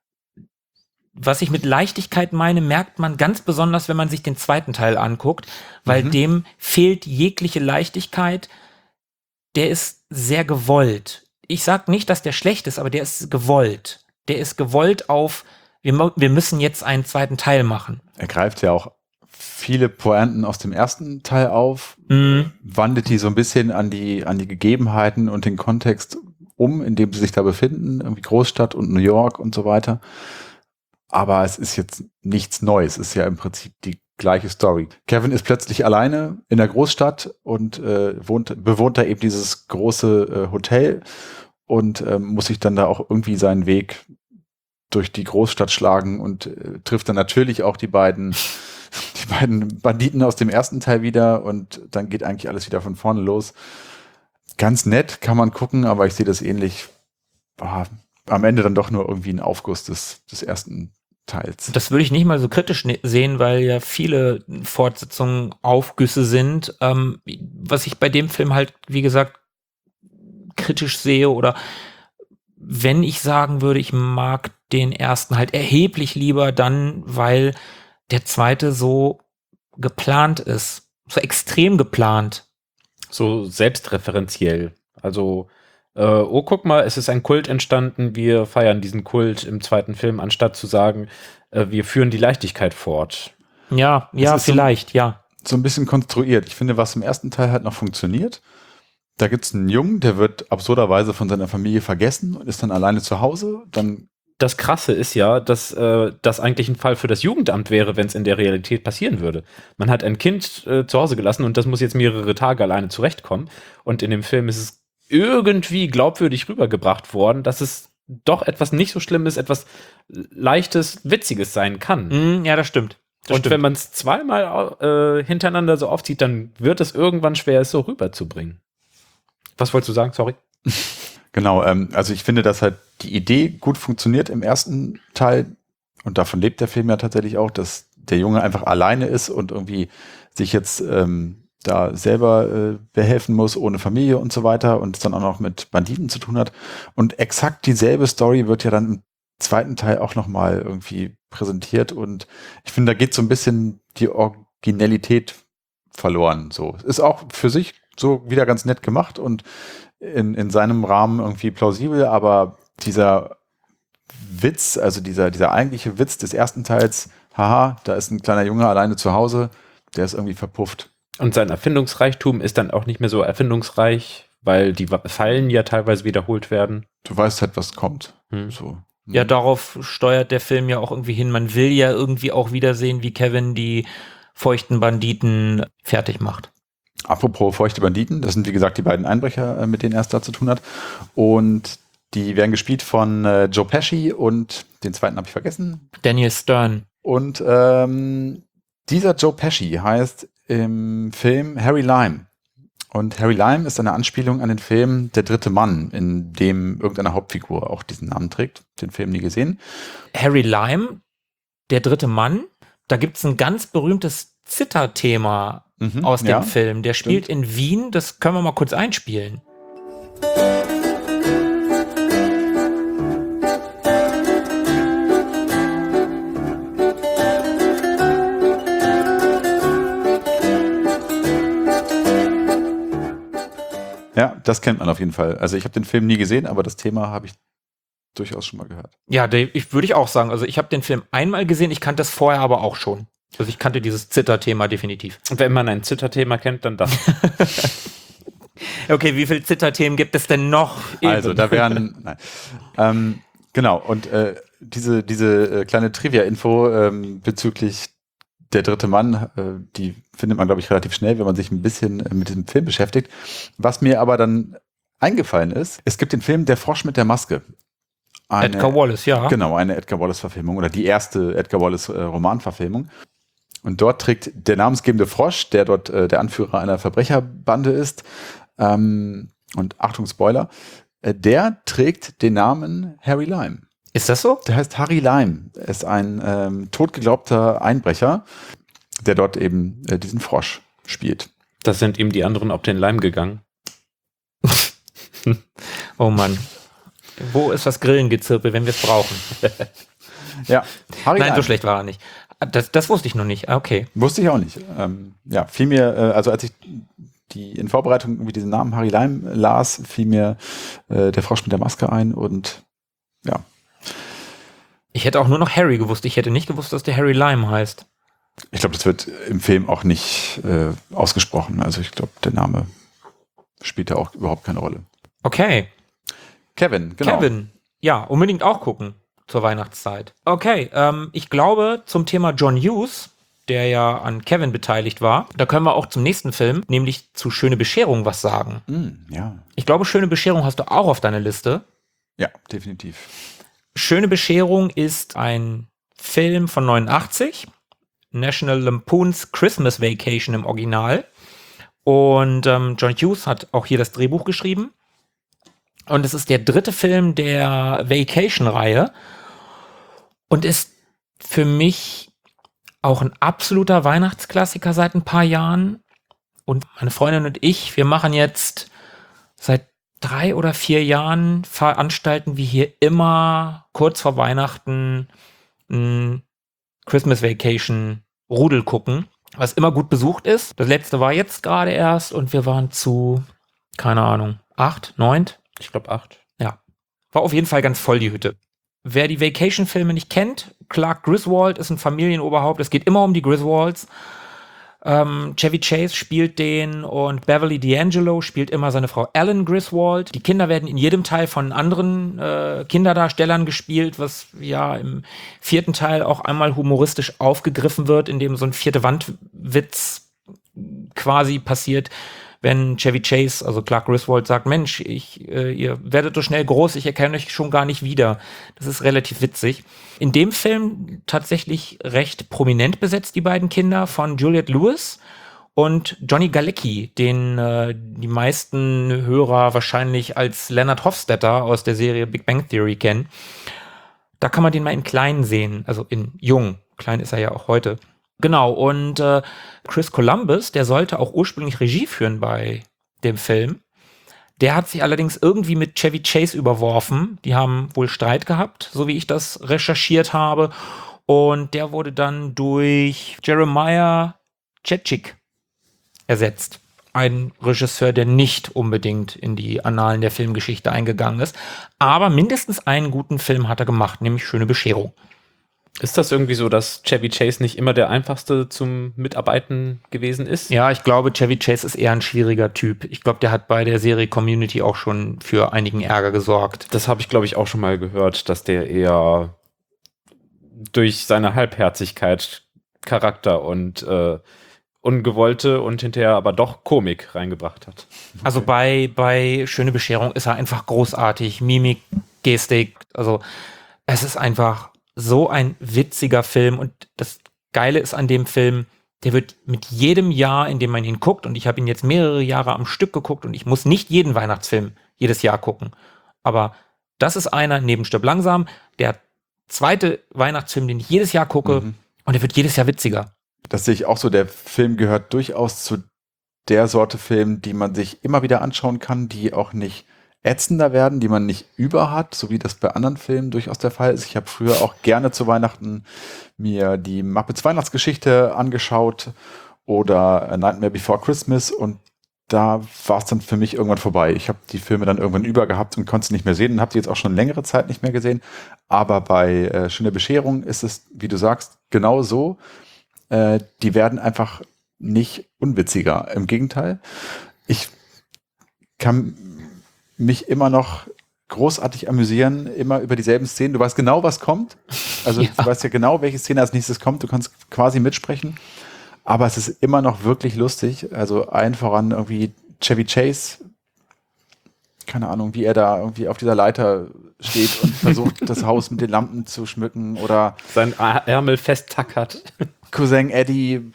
Speaker 3: was ich mit Leichtigkeit meine, merkt man ganz besonders, wenn man sich den zweiten Teil anguckt, weil mhm. dem fehlt jegliche Leichtigkeit. Der ist sehr gewollt. Ich sag nicht, dass der schlecht ist, aber der ist gewollt. Der ist gewollt auf, wir, wir müssen jetzt einen zweiten Teil machen.
Speaker 2: Er greift ja auch viele Pointen aus dem ersten Teil auf,
Speaker 3: Mhm.
Speaker 2: wandelt die so ein bisschen an die, an die Gegebenheiten und den Kontext um, in dem sie sich da befinden, irgendwie Großstadt und New York und so weiter. Aber es ist jetzt nichts Neues. Es ist ja im Prinzip die gleiche Story. Kevin ist plötzlich alleine in der Großstadt und äh, wohnt, bewohnt da eben dieses große äh, Hotel und äh, muss sich dann da auch irgendwie seinen Weg durch die Großstadt schlagen und äh, trifft dann natürlich auch die beiden, die beiden Banditen aus dem ersten Teil wieder und dann geht eigentlich alles wieder von vorne los. Ganz nett, kann man gucken, aber ich sehe das ähnlich. Boah, am Ende dann doch nur irgendwie ein Aufguss des, des ersten Teils.
Speaker 3: Das würde ich nicht mal so kritisch ne- sehen, weil ja viele Fortsetzungen Aufgüsse sind. Ähm, was ich bei dem Film halt, wie gesagt, kritisch sehe oder wenn ich sagen würde, ich mag den ersten halt erheblich lieber dann, weil der zweite so geplant ist. So extrem geplant.
Speaker 4: So selbstreferenziell. Also, äh, oh, guck mal, es ist ein Kult entstanden, wir feiern diesen Kult im zweiten Film, anstatt zu sagen, äh, wir führen die Leichtigkeit fort.
Speaker 3: Ja,
Speaker 2: Es
Speaker 3: ja,
Speaker 2: ist so-
Speaker 3: vielleicht, ja.
Speaker 2: So ein bisschen konstruiert. Ich finde, was im ersten Teil halt noch funktioniert, da gibt's einen Jungen, der wird absurderweise von seiner Familie vergessen und ist dann alleine zu Hause. Dann
Speaker 4: Das Krasse ist ja, dass äh, das eigentlich ein Fall für das Jugendamt wäre, wenn es in der Realität passieren würde. Man hat ein Kind äh, zu Hause gelassen und das muss jetzt mehrere Tage alleine zurechtkommen. Und in dem Film ist es irgendwie glaubwürdig rübergebracht worden, dass es doch etwas nicht so Schlimmes, etwas Leichtes, Witziges sein kann.
Speaker 3: Mm, ja, das stimmt. Das
Speaker 4: und
Speaker 3: stimmt.
Speaker 4: wenn man es zweimal äh, hintereinander so aufzieht, dann wird es irgendwann schwer, es so rüberzubringen. Was wolltest du sagen? Sorry.
Speaker 2: Genau, ähm, also ich finde, dass halt die Idee gut funktioniert im ersten Teil und davon lebt der Film ja tatsächlich auch, dass der Junge einfach alleine ist und irgendwie sich jetzt ähm, da selber äh, behelfen muss, ohne Familie und so weiter und es dann auch noch mit Banditen zu tun hat. Und exakt dieselbe Story wird ja dann im zweiten Teil auch nochmal irgendwie präsentiert und ich finde, da geht so ein bisschen die Originalität verloren. So, ist auch für sich so wieder ganz nett gemacht und in, in seinem Rahmen irgendwie plausibel, aber dieser Witz, also dieser, dieser eigentliche Witz des ersten Teils, haha, da ist ein kleiner Junge alleine zu Hause, der ist irgendwie verpufft.
Speaker 4: Und sein Erfindungsreichtum ist dann auch nicht mehr so erfindungsreich, weil die Wa- Fallen ja teilweise wiederholt werden.
Speaker 2: Du weißt halt, was kommt.
Speaker 4: Hm.
Speaker 2: So.
Speaker 3: Ja, darauf steuert der Film ja auch irgendwie hin. Man will ja irgendwie auch wiedersehen, wie Kevin die feuchten Banditen fertig macht.
Speaker 2: Apropos feuchte Banditen, das sind wie gesagt die beiden Einbrecher, äh, mit denen er es da zu tun hat. Und die werden gespielt von äh, Joe Pesci und den zweiten habe ich vergessen.
Speaker 3: Daniel Stern.
Speaker 2: Und ähm, dieser Joe Pesci heißt im Film Harry Lime. Und Harry Lime ist eine Anspielung an den Film Der dritte Mann, in dem irgendeine Hauptfigur auch diesen Namen trägt. Den Film nie gesehen.
Speaker 3: Harry Lime, der dritte Mann, da gibt's ein ganz berühmtes Zither-Thema
Speaker 2: Mhm,
Speaker 3: aus dem
Speaker 2: ja,
Speaker 3: Film. Der spielt
Speaker 2: stimmt.
Speaker 3: in Wien, das können wir mal kurz einspielen.
Speaker 2: Ja, das kennt man auf jeden Fall. Also ich habe den Film nie gesehen, aber das Thema habe ich durchaus schon mal gehört.
Speaker 3: Ja, der, ich würde ich auch sagen. Also ich habe den Film einmal gesehen, ich kannte das vorher aber auch schon. Also ich kannte dieses Zither-Thema definitiv.
Speaker 4: Und wenn man ein Zitterthema kennt, dann das.
Speaker 3: Okay, wie viele Zither-Themen gibt es denn noch?
Speaker 2: Also da wären, nein. Ähm, genau, und äh, diese, diese äh, kleine Trivia-Info ähm, bezüglich Der dritte Mann, äh, die findet man, glaube ich, relativ schnell, wenn man sich ein bisschen äh, mit diesem Film beschäftigt. Was mir aber dann eingefallen ist, es gibt den Film Der Frosch mit der Maske. Eine,
Speaker 3: Edgar Wallace, ja.
Speaker 2: Genau, eine Edgar Wallace-Verfilmung oder die erste Edgar Wallace-Romanverfilmung. Und dort trägt der namensgebende Frosch, der dort äh, der Anführer einer Verbrecherbande ist, ähm, und Achtung, Spoiler, äh, der trägt den Namen Harry Lime.
Speaker 3: Ist das so?
Speaker 2: Der heißt Harry Lime. Er ist ein ähm, totgeglaubter Einbrecher, der dort eben äh, diesen Frosch spielt.
Speaker 4: Das sind ihm die anderen auf den Leim gegangen.
Speaker 3: Oh Mann. Wo ist das Grillengezirpe, wenn wir es brauchen?
Speaker 2: Ja, Harry
Speaker 3: Nein,
Speaker 2: Lime.
Speaker 3: so schlecht war er nicht. Das, das wusste ich noch nicht. Ah, okay.
Speaker 2: Wusste ich auch nicht. Ähm, ja, fiel mir, äh, also als ich die in Vorbereitung irgendwie diesen Namen Harry Lime las, fiel mir äh, der Frosch mit der Maske ein und ja.
Speaker 3: Ich hätte auch nur noch Harry gewusst. Ich hätte nicht gewusst, dass der Harry Lime heißt.
Speaker 2: Ich glaube, das wird im Film auch nicht äh, ausgesprochen. Also ich glaube, der Name spielt da auch überhaupt keine Rolle.
Speaker 3: Okay.
Speaker 2: Kevin, genau.
Speaker 3: Kevin. Ja, unbedingt auch gucken zur Weihnachtszeit. Okay, ähm, ich glaube, zum Thema John Hughes, der ja an Kevin beteiligt war, da können wir auch zum nächsten Film, nämlich zu Schöne Bescherung, was sagen.
Speaker 2: Mm, ja.
Speaker 3: Ich glaube, Schöne Bescherung hast du auch auf deiner Liste.
Speaker 2: Ja, definitiv.
Speaker 3: Schöne Bescherung ist ein Film von neunundachtzig, National Lampoon's Christmas Vacation im Original. Und ähm, John Hughes hat auch hier das Drehbuch geschrieben. Und es ist der dritte Film der Vacation-Reihe und ist für mich auch ein absoluter Weihnachtsklassiker seit ein paar Jahren. Und meine Freundin und ich, wir machen jetzt seit drei oder vier Jahren, veranstalten wir hier immer kurz vor Weihnachten ein Christmas Vacation Rudel gucken, was immer gut besucht ist. Das letzte war jetzt gerade erst und wir waren zu, keine Ahnung, acht, neunt.
Speaker 4: Ich glaube acht.
Speaker 3: Ja, war auf jeden Fall ganz voll die Hütte. Wer die Vacation-Filme nicht kennt, Clark Griswold ist ein Familienoberhaupt. Es geht immer um die Griswolds. Ähm, Chevy Chase spielt den und Beverly D'Angelo spielt immer seine Frau Ellen Griswold. Die Kinder werden in jedem Teil von anderen äh, Kinderdarstellern gespielt, was ja im vierten Teil auch einmal humoristisch aufgegriffen wird, indem so ein vierte Wandwitz quasi passiert. Wenn Chevy Chase, also Clark Griswold, sagt, Mensch, ich, äh, ihr werdet so schnell groß, ich erkenne euch schon gar nicht wieder. Das ist relativ witzig. In dem Film tatsächlich recht prominent besetzt, die beiden Kinder, von Juliette Lewis und Johnny Galecki, den äh, die meisten Hörer wahrscheinlich als Leonard Hofstadter aus der Serie Big Bang Theory kennen. Da kann man den mal in klein sehen, also in jung. Klein ist er ja auch heute. Genau, und äh, Chris Columbus, der sollte auch ursprünglich Regie führen bei dem Film. Der hat sich allerdings irgendwie mit Chevy Chase überworfen. Die haben wohl Streit gehabt, so wie ich das recherchiert habe. Und der wurde dann durch Jeremiah Chechik ersetzt. Ein Regisseur, der nicht unbedingt in die Annalen der Filmgeschichte eingegangen ist. Aber mindestens einen guten Film hat er gemacht, nämlich Schöne Bescherung.
Speaker 4: Ist das irgendwie so, dass Chevy Chase nicht immer der einfachste zum Mitarbeiten gewesen ist?
Speaker 3: Ja, ich glaube, Chevy Chase ist eher ein schwieriger Typ. Ich glaube, der hat bei der Serie Community auch schon für einigen Ärger gesorgt.
Speaker 4: Das habe ich, glaube ich, auch schon mal gehört, dass der eher durch seine Halbherzigkeit Charakter und äh, ungewollte und hinterher aber doch Komik reingebracht hat.
Speaker 3: Also bei, bei Schöne Bescherung ist er einfach großartig. Mimik, Gestik, also es ist einfach so ein witziger Film und das Geile ist an dem Film, der wird mit jedem Jahr, in dem man ihn guckt, und ich habe ihn jetzt mehrere Jahre am Stück geguckt und ich muss nicht jeden Weihnachtsfilm jedes Jahr gucken, aber das ist einer, neben Stirb langsam, der zweite Weihnachtsfilm, den ich jedes Jahr gucke, mhm. und der wird jedes Jahr witziger.
Speaker 2: Das sehe ich auch so, der Film gehört durchaus zu der Sorte Film, die man sich immer wieder anschauen kann, die auch nicht ätzender werden, die man nicht über hat, so wie das bei anderen Filmen durchaus der Fall ist. Ich habe früher auch gerne zu Weihnachten mir die Muppets Weihnachtsgeschichte angeschaut oder A Nightmare Before Christmas und da war es dann für mich irgendwann vorbei. Ich habe die Filme dann irgendwann über gehabt und konnte sie nicht mehr sehen und habe sie jetzt auch schon längere Zeit nicht mehr gesehen. Aber bei äh, Schöne Bescherung ist es, wie du sagst, genau so. Äh, die werden einfach nicht unwitziger. Im Gegenteil. Ich kann mich immer noch großartig amüsieren, immer über dieselben Szenen. Du weißt genau, was kommt. Also
Speaker 3: Ja.
Speaker 2: du weißt ja genau, welche Szene als nächstes kommt. Du kannst quasi mitsprechen. Aber es ist immer noch wirklich lustig. Also allen voran irgendwie Chevy Chase. Keine Ahnung, wie er da irgendwie auf dieser Leiter steht und versucht, das Haus mit den Lampen zu schmücken. Oder
Speaker 4: Sein Ärmel festtackert.
Speaker 2: Cousin Eddie.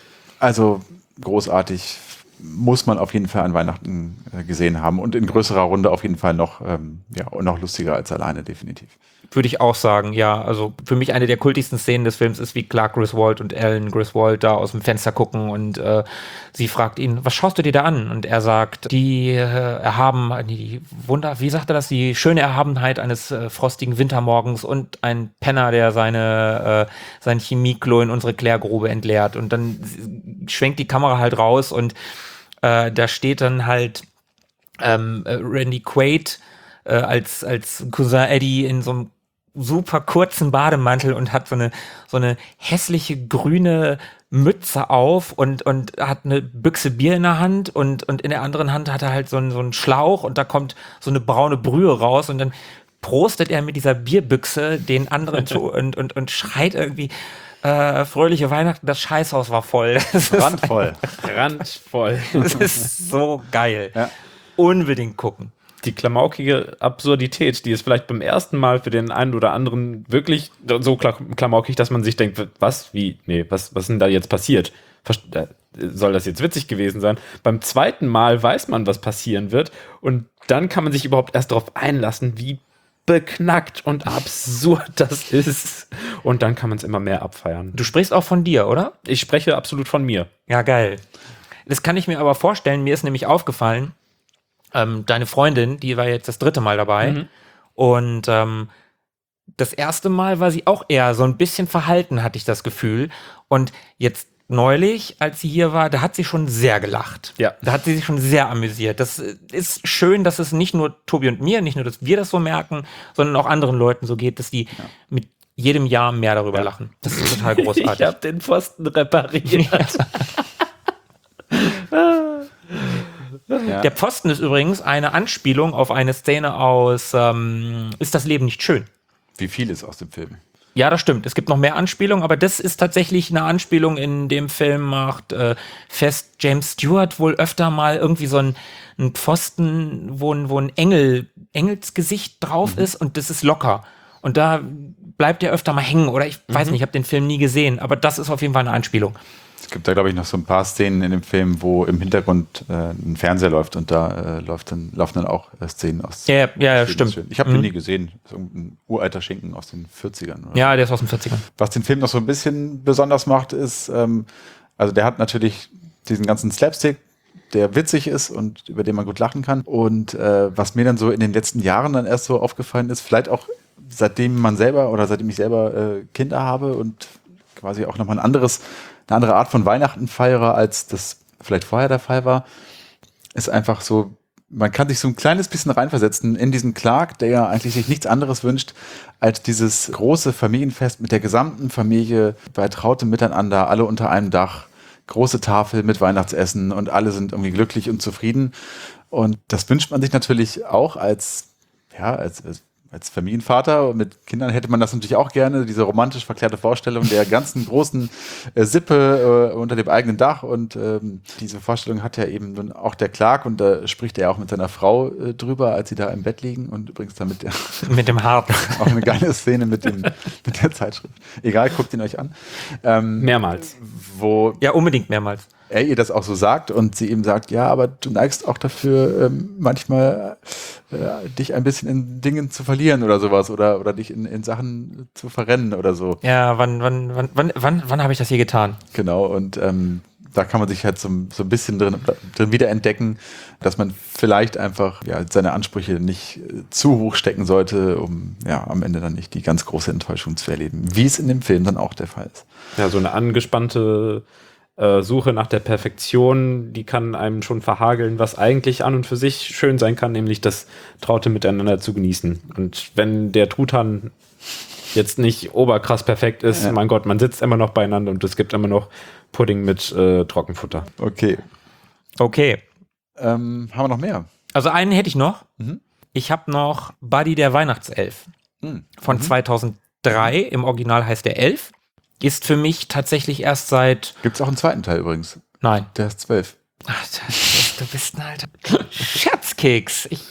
Speaker 2: Also großartig. Muss man auf jeden Fall an Weihnachten äh, gesehen haben und in größerer Runde auf jeden Fall noch, ähm, ja, und noch lustiger als alleine, definitiv.
Speaker 3: Würde ich auch sagen, ja. Also für mich eine der kultigsten Szenen des Films ist, wie Clark Griswold und Ellen Griswold da aus dem Fenster gucken und äh, sie fragt ihn, was schaust du dir da an? Und er sagt, die äh, erhaben, die Wunder, wie sagt er das, die schöne Erhabenheit eines äh, frostigen Wintermorgens und ein Penner, der seine äh, sein Chemieklo in unsere Klärgrube entleert. Und dann schwenkt die Kamera halt raus und äh, da steht dann halt ähm, äh, Randy Quaid äh, als, als Cousin Eddie in so einem super kurzen Bademantel und hat so eine, so eine hässliche grüne Mütze auf und, und hat eine Büchse Bier in der Hand und, und in der anderen Hand hat er halt so einen, so einen Schlauch und da kommt so eine braune Brühe raus und dann prostet er mit dieser Bierbüchse den anderen zu und, und, und schreit irgendwie, äh, fröhliche Weihnachten, das Scheißhaus war voll. Das ist,
Speaker 2: Randvoll.
Speaker 4: Randvoll.
Speaker 3: das ist so geil.
Speaker 2: Ja.
Speaker 3: Unbedingt gucken.
Speaker 4: Die klamaukige Absurdität, die ist vielleicht beim ersten Mal für den einen oder anderen wirklich so kla- klamaukig, dass man sich denkt, was, wie, nee, was, was ist denn da jetzt passiert? Verst- äh, soll das jetzt witzig gewesen sein? Beim zweiten Mal weiß man, was passieren wird und dann kann man sich überhaupt erst darauf einlassen, wie beknackt und absurd das ist. Und dann kann man es immer mehr abfeiern.
Speaker 3: Du sprichst auch von dir, oder?
Speaker 4: Ich spreche absolut von mir.
Speaker 3: Ja, geil. Das kann ich mir aber vorstellen. Mir ist nämlich aufgefallen, ähm, deine Freundin, die war jetzt das dritte Mal dabei.
Speaker 4: Mhm.
Speaker 3: Und ähm, das erste Mal war sie auch eher so ein bisschen verhalten, hatte ich das Gefühl. Und jetzt neulich, als sie hier war, da hat sie schon sehr gelacht.
Speaker 4: Ja.
Speaker 3: Da hat sie sich schon sehr amüsiert. Das ist schön, dass es nicht nur Tobi und mir, nicht nur, dass wir das so merken, sondern auch anderen Leuten so geht, dass die mit jedem Jahr mehr darüber
Speaker 4: Ja.
Speaker 3: lachen. Das ist total großartig.
Speaker 4: Ich habe den Pfosten repariert.
Speaker 2: Ja.
Speaker 3: Der Pfosten ist übrigens eine Anspielung auf eine Szene aus ähm, Ist das Leben nicht schön?
Speaker 2: Wie viel ist aus dem Film?
Speaker 3: Ja, das stimmt. Es gibt noch mehr Anspielungen, aber das ist tatsächlich eine Anspielung. In dem Film macht äh, fest James Stewart wohl öfter mal irgendwie so ein, ein Pfosten, wo ein, wo ein Engel, Engelsgesicht drauf ist und das ist locker. Und da bleibt er öfter mal hängen oder ich weiß nicht, ich habe den Film nie gesehen, aber das ist auf jeden Fall eine Anspielung.
Speaker 2: Es gibt da, glaube ich, noch so ein paar Szenen in dem Film, wo im Hintergrund äh, ein Fernseher läuft und da äh, läuft dann, laufen dann auch äh, Szenen aus.
Speaker 3: Ja, ja, ja,
Speaker 2: Schön,
Speaker 3: stimmt.
Speaker 2: schön. Ich habe
Speaker 3: Mhm.
Speaker 2: den nie gesehen. Das ist irgendein uralter Schinken aus den vierzigern. Oder?
Speaker 3: Ja, der ist aus den vierzigern.
Speaker 2: Was den Film noch so ein bisschen besonders macht, ist, ähm, also der hat natürlich diesen ganzen Slapstick, der witzig ist und über den man gut lachen kann. Und äh, was mir dann so in den letzten Jahren dann erst so aufgefallen ist, vielleicht auch seitdem man selber oder seitdem ich selber äh, Kinder habe und quasi auch nochmal ein anderes, eine andere Art von Weihnachten feiere, als das vielleicht vorher der Fall war, ist einfach so, man kann sich so ein kleines bisschen reinversetzen in diesen Clark, der ja eigentlich sich nichts anderes wünscht, als dieses große Familienfest mit der gesamten Familie bei trautem Miteinander, alle unter einem Dach, große Tafel mit Weihnachtsessen und alle sind irgendwie glücklich und zufrieden. Und das wünscht man sich natürlich auch als, ja, als, als Als Familienvater mit Kindern hätte man das natürlich auch gerne, diese romantisch verklärte Vorstellung der ganzen großen äh, Sippe äh, unter dem eigenen Dach. Und ähm, diese Vorstellung hat ja eben nun auch der Clark und da spricht er auch mit seiner Frau äh, drüber, als sie da im Bett liegen und übrigens damit der
Speaker 3: Mit dem Harp.
Speaker 2: auch eine geile Szene mit, dem, mit der Zeitschrift. Egal, guckt ihn euch an. Ähm,
Speaker 4: Mehrmals.
Speaker 2: Wo
Speaker 3: Ja, unbedingt mehrmals.
Speaker 2: er ihr das auch so sagt und sie ihm sagt, ja, aber du neigst auch dafür, ähm, manchmal äh, dich ein bisschen in Dingen zu verlieren oder sowas oder, oder dich in, in Sachen zu verrennen oder so.
Speaker 3: Ja, wann, wann, wann, wann, wann, wann habe ich das hier getan?
Speaker 2: Genau, und ähm, da kann man sich halt so, so ein bisschen drin, drin wiederentdecken, dass man vielleicht einfach ja, seine Ansprüche nicht äh, zu hoch stecken sollte, um ja am Ende dann nicht die ganz große Enttäuschung zu erleben, wie es in dem Film dann auch der Fall ist.
Speaker 4: Ja, so eine angespannte äh, Suche nach der Perfektion, die kann einem schon verhageln, was eigentlich an und für sich schön sein kann, nämlich das traute Miteinander zu genießen. Und wenn der Truthahn jetzt nicht oberkrass perfekt ist,
Speaker 2: Ja.
Speaker 4: mein Gott, man sitzt immer noch beieinander und es gibt immer noch Pudding mit äh, Trockenfutter.
Speaker 2: Okay.
Speaker 3: Okay.
Speaker 2: Ähm, haben wir noch mehr?
Speaker 3: Also einen hätte ich noch.
Speaker 2: Mhm.
Speaker 3: Ich habe noch Buddy der Weihnachtself
Speaker 2: Hm.
Speaker 3: von
Speaker 2: Mhm.
Speaker 3: zweitausenddrei. Im Original heißt der Elf. Ist für mich tatsächlich erst seit,
Speaker 2: Gibt's auch einen zweiten Teil übrigens.
Speaker 3: nein,
Speaker 2: Der ist zwölf.
Speaker 3: ach, das, du bist ein alter Scherzkeks. Ich,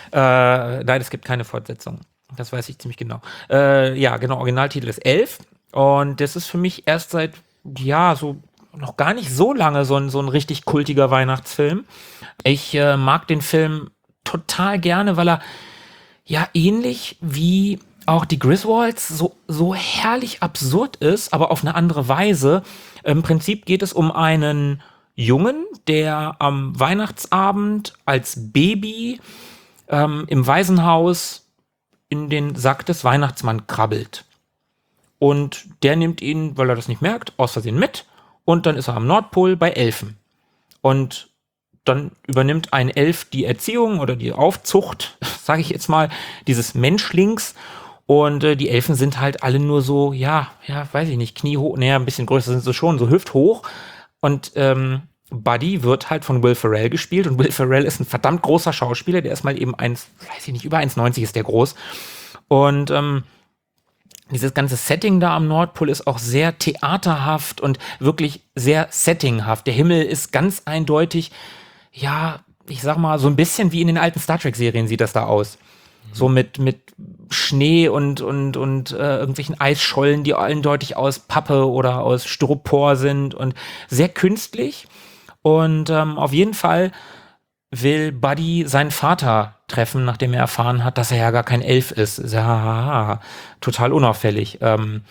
Speaker 3: äh, nein, es gibt keine Fortsetzung. Das weiß ich ziemlich genau. Äh, ja, genau, Originaltitel ist Elf. Und das ist für mich erst seit, ja, so noch gar nicht so lange so ein, so ein richtig kultiger Weihnachtsfilm. Ich äh, mag den Film total gerne, weil er ja ähnlich wie auch die Griswolds so, so herrlich absurd ist, aber auf eine andere Weise. Im Prinzip geht es um einen Jungen, der am Weihnachtsabend als Baby ähm, im Waisenhaus in den Sack des Weihnachtsmanns krabbelt. Und der nimmt ihn, weil er das nicht merkt, aus Versehen mit. Und dann ist er am Nordpol bei Elfen. Und dann übernimmt ein Elf die Erziehung oder die Aufzucht, sage ich jetzt mal, dieses Menschlings. Und äh, die Elfen sind halt alle nur so, ja, ja, weiß ich nicht, kniehoch, naja, ein bisschen größer sind sie schon, so hüfthoch. Und ähm, Buddy wird halt von Will Ferrell gespielt. Und Will Ferrell ist ein verdammt großer Schauspieler, der ist mal eben eins, weiß ich nicht, über eins neunzig ist der groß. Und ähm, dieses ganze Setting da am Nordpol ist auch sehr theaterhaft und wirklich sehr settinghaft. Der Himmel ist ganz eindeutig, ja, ich sag mal, so ein bisschen wie in den alten Star Trek-Serien sieht das da aus. Mhm. So mit, mit Schnee und, und, und äh, irgendwelchen Eisschollen, die eindeutig aus Pappe oder aus Styropor sind und sehr künstlich. Und ähm, auf jeden Fall will Buddy seinen Vater treffen, nachdem er erfahren hat, dass er ja gar kein Elf ist. Ja, total unauffällig. Ähm,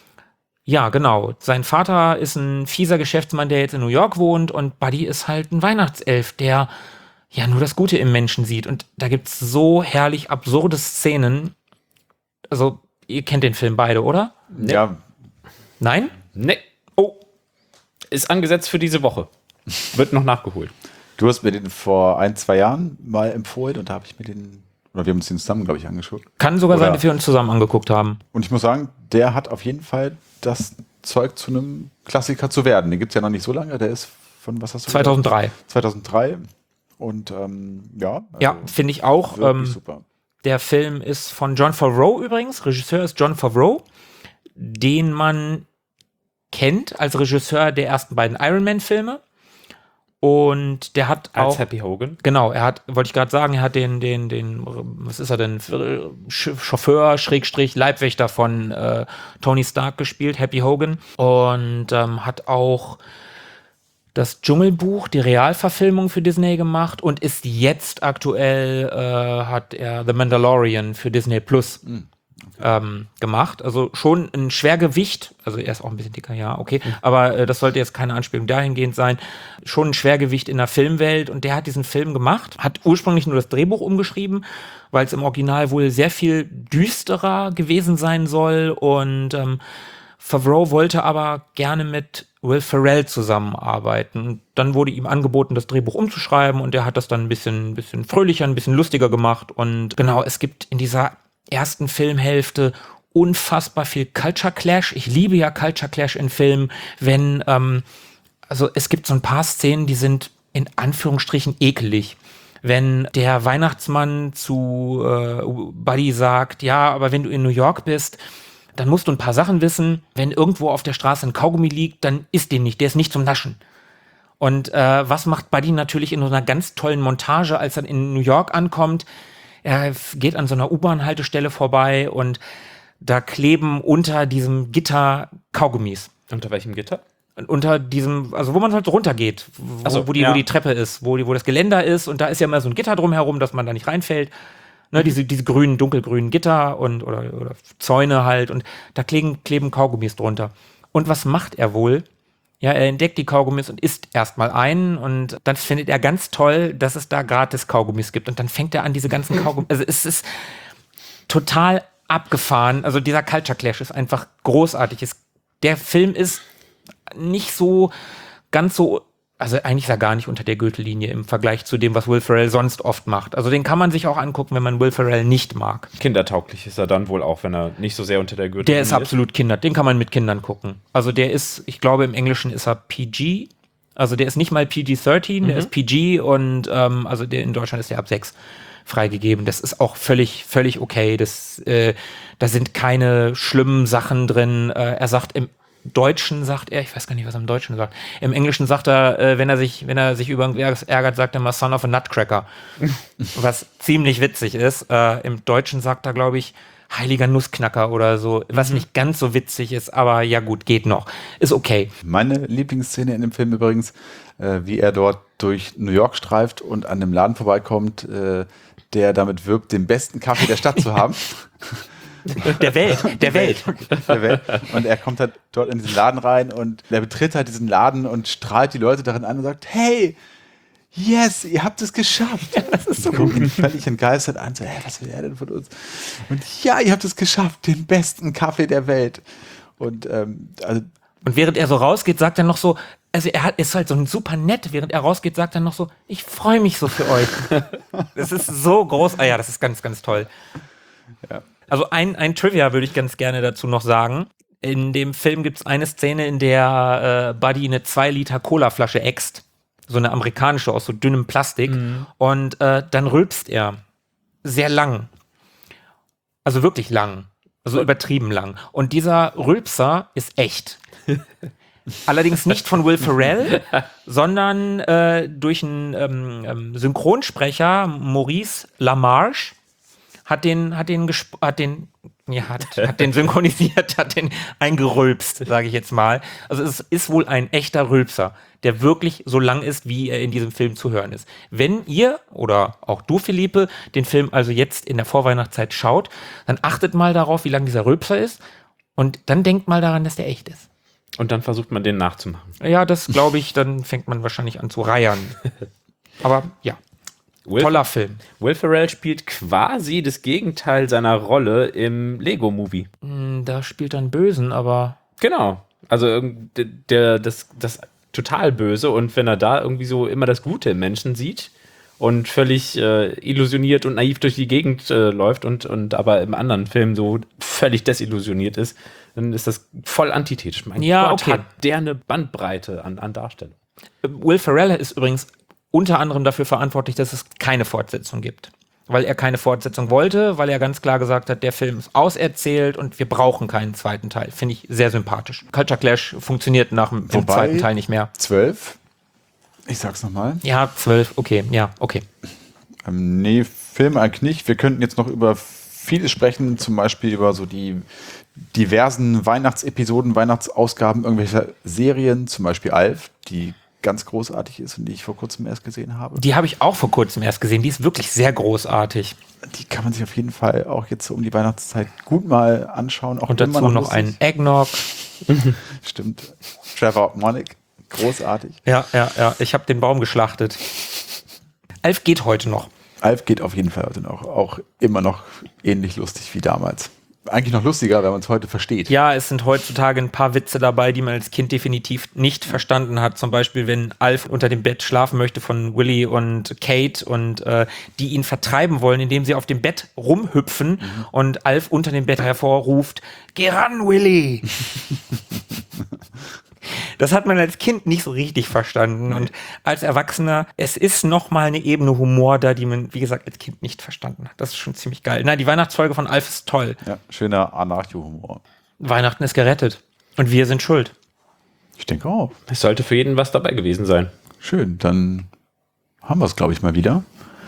Speaker 3: ja, genau. Sein Vater ist ein fieser Geschäftsmann, der jetzt in New York wohnt, und Buddy ist halt ein Weihnachtself, der ja nur das Gute im Menschen sieht. Und da gibt's so herrlich absurde Szenen. Also, ihr kennt den Film beide, oder?
Speaker 4: Nee.
Speaker 2: Ja,
Speaker 3: Nein?
Speaker 4: Nee. Oh. Ist angesetzt für diese Woche. Wird noch nachgeholt.
Speaker 2: du hast mir den vor ein, zwei Jahren mal empfohlen und da habe ich mir den, oder wir haben uns den zusammen, glaube ich, angeschaut.
Speaker 3: Kann sogar
Speaker 2: Oder-
Speaker 3: sein, dass wir uns zusammen angeguckt haben.
Speaker 2: Und ich muss sagen, der hat auf jeden Fall das Zeug zu einem Klassiker zu werden. Den gibt es ja noch nicht so lange, der ist von, was hast du gesagt?
Speaker 3: zweitausenddrei.
Speaker 2: zweitausenddrei. Und ähm, ja, also
Speaker 3: Ja, finde ich auch.
Speaker 2: wirklich
Speaker 3: Ähm,
Speaker 2: super.
Speaker 3: Der Film ist von Jon Favreau übrigens. Regisseur ist Jon Favreau, den man kennt als Regisseur der ersten beiden Iron Man-Filme. Und der hat
Speaker 4: Als
Speaker 3: auch,
Speaker 4: Happy Hogan.
Speaker 3: genau, er hat, wollte ich gerade sagen, er hat den, den, den, was ist er denn, Sch- Chauffeur, Schrägstrich, Leibwächter von äh, Tony Stark gespielt, Happy Hogan. Und ähm, hat auch das Dschungelbuch, die Realverfilmung für Disney gemacht und ist jetzt aktuell, äh, hat er The Mandalorian für Disney Plus ähm, gemacht. Also schon ein Schwergewicht, also er ist auch ein bisschen dicker, ja, okay, aber äh, das sollte jetzt keine Anspielung dahingehend sein. Schon ein Schwergewicht in der Filmwelt, und der hat diesen Film gemacht, hat ursprünglich nur das Drehbuch umgeschrieben, weil es im Original wohl sehr viel düsterer gewesen sein soll, und ähm, Favreau wollte aber gerne mit Will Ferrell zusammenarbeiten. Und dann wurde ihm angeboten, das Drehbuch umzuschreiben, und er hat das dann ein bisschen, ein bisschen fröhlicher, ein bisschen lustiger gemacht. Und genau, es gibt in dieser ersten Filmhälfte unfassbar viel Culture Clash. Ich liebe ja Culture Clash in Filmen, wenn, ähm, also es gibt so ein paar Szenen, die sind in Anführungsstrichen ekelig. Wenn der Weihnachtsmann zu äh, Buddy sagt, ja, aber wenn du in New York bist, dann musst du ein paar Sachen wissen. Wenn irgendwo auf der Straße ein Kaugummi liegt, dann isst den nicht, der ist nicht zum Naschen. Und äh, was macht Buddy natürlich in so einer ganz tollen Montage, als er in New York ankommt? Er f- geht an so einer U-Bahn-Haltestelle vorbei, und da kleben unter diesem Gitter Kaugummis.
Speaker 4: Unter welchem Gitter?
Speaker 3: Und unter diesem, also wo man halt runtergeht, wo,
Speaker 4: Ach so,
Speaker 3: wo, die,
Speaker 4: ja.
Speaker 3: wo die Treppe ist, wo, die, wo das Geländer ist, und da ist ja immer so ein Gitter drumherum, dass man da nicht reinfällt. Ne, diese, diese grünen, dunkelgrünen Gitter und oder, oder Zäune halt, und da kleben, kleben Kaugummis drunter. Und was macht er wohl? Ja, er entdeckt die Kaugummis und isst erstmal einen, und dann findet er ganz toll, dass es da gratis Kaugummis gibt, und dann fängt er an, diese ganzen Kaugummis, also es ist total abgefahren, also dieser Culture Clash ist einfach großartig. Es, der Film ist nicht so, ganz so, also eigentlich ist er gar nicht unter der Gürtellinie im Vergleich zu dem, was Will Ferrell sonst oft macht. Also den kann man sich auch angucken, wenn man Will Ferrell nicht mag.
Speaker 4: Kindertauglich ist er dann wohl auch, wenn er nicht so sehr unter der Gürtellinie
Speaker 3: Der ist absolut Kinder, den kann man mit Kindern gucken. Also der ist, ich glaube im Englischen ist er P G, also der ist nicht mal P G dreizehn, der ist P G, und ähm, also der in Deutschland ist der ab sechs. freigegeben. Das ist auch völlig, völlig okay. Das, äh, da sind keine schlimmen Sachen drin. Äh, er sagt im Deutschen sagt er, ich weiß gar nicht, was er im Deutschen sagt. Im Englischen sagt er, äh, wenn er sich, wenn er sich über irgendwas ärgert, sagt er mal Son of a Nutcracker. Was ziemlich witzig ist. Äh, Im Deutschen sagt er, glaube ich, heiliger Nussknacker oder so, was mhm. nicht ganz so witzig ist, aber ja gut, geht noch. Ist okay.
Speaker 2: Meine Lieblingsszene in dem Film übrigens, äh, wie er dort durch New York streift und an dem Laden vorbeikommt, äh, der damit wirbt, den besten Kaffee der Stadt zu haben.
Speaker 3: Der Welt, der Welt.
Speaker 2: der Welt. Und er kommt halt dort in diesen Laden rein und er betritt halt diesen Laden und strahlt die Leute darin an und sagt, hey, yes, ihr habt es geschafft. Ja, das ist so gucken ihn völlig entgeistert an, so, hey, was will er denn von uns? Und ja, ihr habt es geschafft, den besten Kaffee der Welt. Und ähm, also
Speaker 3: Und während er so rausgeht, sagt er noch so, also er hat, ist halt so super nett, während er rausgeht, sagt er noch so, ich freue mich so für euch. Das ist so groß. Ah ja, das ist ganz, ganz toll.
Speaker 2: Ja.
Speaker 3: Also ein, ein Trivia würde ich ganz gerne dazu noch sagen. In dem Film gibt es eine Szene, in der äh, Buddy eine zwei Liter Colaflasche äxt. So eine amerikanische aus so dünnem Plastik. Mhm. Und äh, dann rülpst er. Sehr lang. Also wirklich lang. Also übertrieben lang. Und dieser Rülpser ist echt. Allerdings nicht von Will Ferrell, sondern äh, durch einen ähm, ähm, Synchronsprecher, Maurice LaMarche, hat den, hat den, gesp- hat den, ja, hat, hat den synchronisiert, hat den eingerülpst, sage ich jetzt mal. Also es ist wohl ein echter Rülpser, der wirklich so lang ist, wie er in diesem Film zu hören ist. Wenn ihr, oder auch du, Philippe, den Film also jetzt in der Vorweihnachtszeit schaut, dann achtet mal darauf, wie lang dieser Rülpser ist und dann denkt mal daran, dass der echt ist.
Speaker 4: Und dann versucht man den nachzumachen.
Speaker 3: Ja, das glaube ich, dann fängt man wahrscheinlich an zu reiern. Aber ja.
Speaker 4: Will,
Speaker 3: Toller Film.
Speaker 4: Will Ferrell spielt quasi das Gegenteil seiner Rolle im Lego-Movie.
Speaker 3: Da spielt er einen Bösen, aber...
Speaker 4: Genau. Also der, der, das, das total Böse. Und wenn er da irgendwie so immer das Gute im Menschen sieht und völlig äh, illusioniert und naiv durch die Gegend äh, läuft und, und aber im anderen Film so völlig desillusioniert ist, dann ist das voll antithetisch. Mein
Speaker 3: ja,
Speaker 4: Gott,
Speaker 3: okay.
Speaker 4: hat der eine Bandbreite an, an Darstellung.
Speaker 3: Will Ferrell ist übrigens unter anderem dafür verantwortlich, dass es keine Fortsetzung gibt. Weil er keine Fortsetzung wollte, weil er ganz klar gesagt hat, der Film ist auserzählt und wir brauchen keinen zweiten Teil. Finde ich sehr sympathisch. Culture Clash funktioniert nach dem
Speaker 2: Wobei,
Speaker 3: zweiten Teil nicht mehr.
Speaker 2: zwölf? Ich sag's nochmal.
Speaker 3: Ja, zwölf, okay, ja, okay.
Speaker 2: Ähm, nee, Film eigentlich nicht. Wir könnten jetzt noch über vieles sprechen, zum Beispiel über so die diversen Weihnachtsepisoden, Weihnachtsausgaben irgendwelcher Serien, zum Beispiel Alf, die ganz großartig ist und die ich vor kurzem erst gesehen habe.
Speaker 3: Die habe ich auch vor kurzem erst gesehen. Die ist wirklich sehr großartig.
Speaker 2: Die kann man sich auf jeden Fall auch jetzt so um die Weihnachtszeit gut mal anschauen. Auch
Speaker 3: und dazu noch, noch ein Eggnog.
Speaker 2: Stimmt. Trevor Monick. Großartig.
Speaker 3: Ja, ja, ja. Ich habe den Baum geschlachtet. Alf geht heute noch.
Speaker 2: Alf geht auf jeden Fall heute noch. Auch immer noch ähnlich lustig wie damals. Eigentlich noch lustiger, wenn man es heute versteht.
Speaker 3: Ja, es sind heutzutage ein paar Witze dabei, die man als Kind definitiv nicht verstanden hat. Zum Beispiel, wenn Alf unter dem Bett schlafen möchte von Willy und Kate und äh, die ihn vertreiben wollen, indem sie auf dem Bett rumhüpfen mhm. und Alf unter dem Bett hervorruft, geh ran, Willy! Das hat man als Kind nicht so richtig verstanden. Und als Erwachsener, es ist nochmal eine Ebene Humor da, die man, wie gesagt, als Kind nicht verstanden hat. Das ist schon ziemlich geil. Na, die Weihnachtsfolge von Alf ist toll.
Speaker 2: Ja, schöner Anarcho-Humor.
Speaker 3: Weihnachten ist gerettet. Und wir sind schuld.
Speaker 2: Ich denke auch.
Speaker 4: Es sollte für jeden was dabei gewesen sein.
Speaker 2: Schön, dann haben wir es, glaube ich, mal wieder.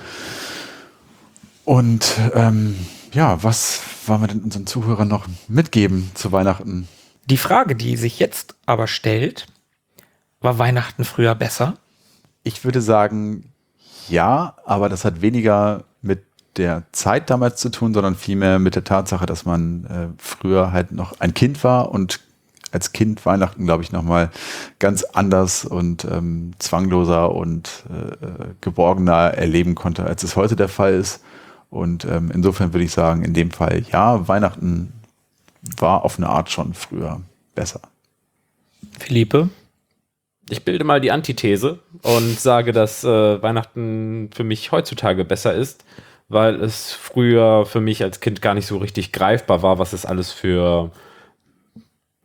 Speaker 2: Und ähm, ja, was wollen wir denn unseren Zuhörern noch mitgeben zu Weihnachten?
Speaker 3: Die Frage, die sich jetzt aber stellt, war Weihnachten früher besser?
Speaker 2: Ich würde sagen, ja, aber das hat weniger mit der Zeit damals zu tun, sondern vielmehr mit der Tatsache, dass man äh, früher halt noch ein Kind war und als Kind Weihnachten, glaube ich, nochmal ganz anders und ähm, zwangloser und äh, geborgener erleben konnte, als es heute der Fall ist. Und ähm, insofern würde ich sagen, in dem Fall, ja, Weihnachten war auf eine Art schon früher besser.
Speaker 3: Philippe?
Speaker 4: Ich bilde mal die Antithese und sage, dass äh, Weihnachten für mich heutzutage besser ist, weil es früher für mich als Kind gar nicht so richtig greifbar war, was es alles für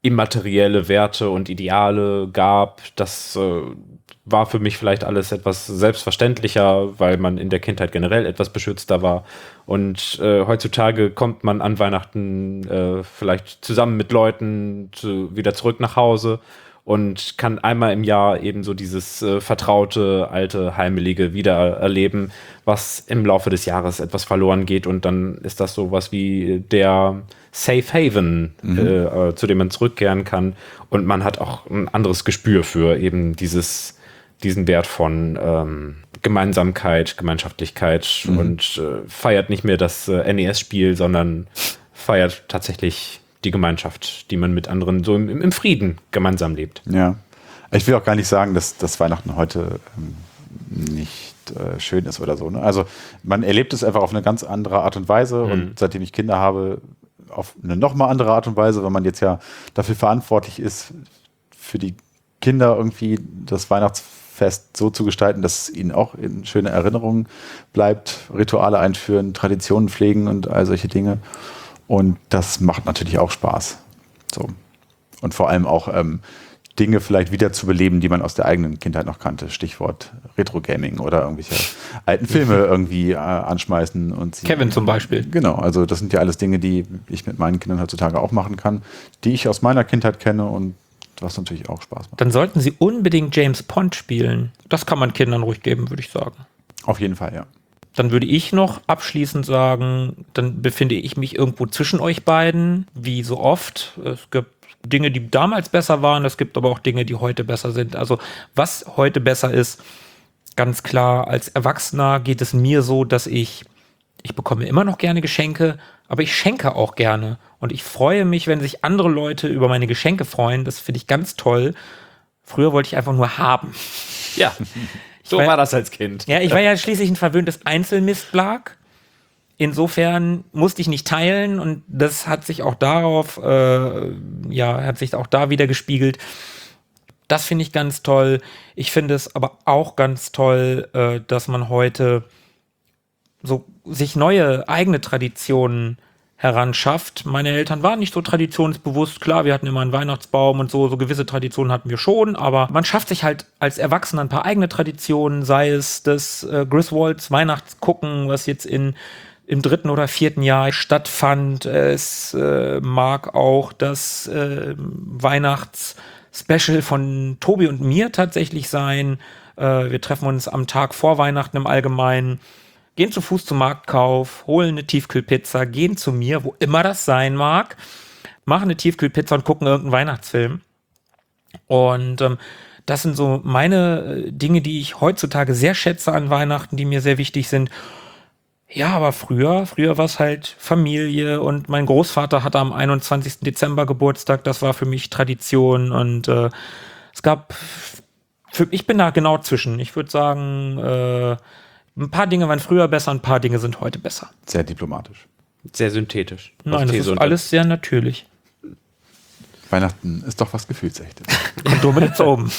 Speaker 4: immaterielle Werte und Ideale gab. Das äh, war für mich vielleicht alles etwas selbstverständlicher, weil man in der Kindheit generell etwas beschützter war. Und äh, heutzutage kommt man an Weihnachten äh, vielleicht zusammen mit Leuten zu, wieder zurück nach Hause und kann einmal im Jahr eben so dieses äh, vertraute, alte, heimelige wieder erleben, was im Laufe des Jahres etwas verloren geht. Und dann ist das sowas wie der Safe Haven, mhm. äh, zu dem man zurückkehren kann. Und man hat auch ein anderes Gespür für eben dieses, diesen Wert von ähm, Gemeinsamkeit, Gemeinschaftlichkeit mhm. und äh, feiert nicht mehr das äh, N E S-Spiel, sondern feiert tatsächlich die Gemeinschaft, die man mit anderen so im, im Frieden gemeinsam lebt.
Speaker 2: Ja, ich will auch gar nicht sagen, dass das Weihnachten heute ähm, nicht äh, schön ist oder so. Ne? Also man erlebt es einfach auf eine ganz andere Art und Weise mhm. und seitdem ich Kinder habe, auf eine nochmal andere Art und Weise, weil man jetzt ja dafür verantwortlich ist, für die Kinder irgendwie das Weihnachtsfest so zu gestalten, dass es ihnen auch in schöne Erinnerungen bleibt, Rituale einführen, Traditionen pflegen und all solche Dinge. Und das macht natürlich auch Spaß. So. Und vor allem auch ähm, Dinge vielleicht wieder zu beleben, die man aus der eigenen Kindheit noch kannte. Stichwort Retro-Gaming oder irgendwelche alten Filme irgendwie äh, anschmeißen. Und sie,
Speaker 3: Kevin zum Beispiel.
Speaker 2: Genau, also das sind ja alles Dinge, die ich mit meinen Kindern heutzutage auch machen kann, die ich aus meiner Kindheit kenne und was natürlich auch Spaß macht.
Speaker 3: Dann sollten Sie unbedingt James Bond spielen. Das kann man Kindern ruhig geben, würde ich sagen.
Speaker 2: Auf jeden Fall, ja.
Speaker 3: Dann würde ich noch abschließend sagen, dann befinde ich mich irgendwo zwischen euch beiden, wie so oft. Es gibt Dinge, die damals besser waren, es gibt aber auch Dinge, die heute besser sind. Also was heute besser ist, ganz klar, als Erwachsener geht es mir so, dass ich, ich bekomme immer noch gerne Geschenke, aber ich schenke auch gerne. Und ich freue mich, wenn sich andere Leute über meine Geschenke freuen. Das finde ich ganz toll. Früher wollte ich einfach nur haben.
Speaker 4: Ja. So war, war das als Kind.
Speaker 3: Ja, ich war ja schließlich ein verwöhntes Einzelmistblag. Insofern musste ich nicht teilen und das hat sich auch darauf, äh, ja, hat sich auch da wieder gespiegelt. Das finde ich ganz toll. Ich finde es aber auch ganz toll, äh, dass man heute so sich neue eigene Traditionen heranschafft. Meine Eltern waren nicht so traditionsbewusst. Klar, wir hatten immer einen Weihnachtsbaum und so, so gewisse Traditionen hatten wir schon, aber man schafft sich halt als Erwachsener ein paar eigene Traditionen, sei es das äh, Griswolds Weihnachtsgucken, was jetzt in im dritten oder vierten Jahr stattfand. Es äh, mag auch das äh, Weihnachtsspecial von Tobi und mir tatsächlich sein. Äh, wir treffen uns am Tag vor Weihnachten im Allgemeinen, gehen zu Fuß zum Marktkauf, holen eine Tiefkühlpizza, gehen zu mir, wo immer das sein mag, machen eine Tiefkühlpizza und gucken irgendeinen Weihnachtsfilm. Und ähm, das sind so meine äh, Dinge, die ich heutzutage sehr schätze an Weihnachten, die mir sehr wichtig sind. Ja, aber früher, früher war es halt Familie und mein Großvater hatte am einundzwanzigsten Dezember Geburtstag, das war für mich Tradition und äh, es gab, für, ich bin da genau zwischen. Ich würde sagen, äh, ein paar Dinge waren früher besser, ein paar Dinge sind heute besser.
Speaker 2: Sehr diplomatisch.
Speaker 4: Sehr synthetisch.
Speaker 3: Nein, das ist alles sehr natürlich.
Speaker 2: Weihnachten ist doch was Gefühlsechtes.
Speaker 3: Und du mit oben.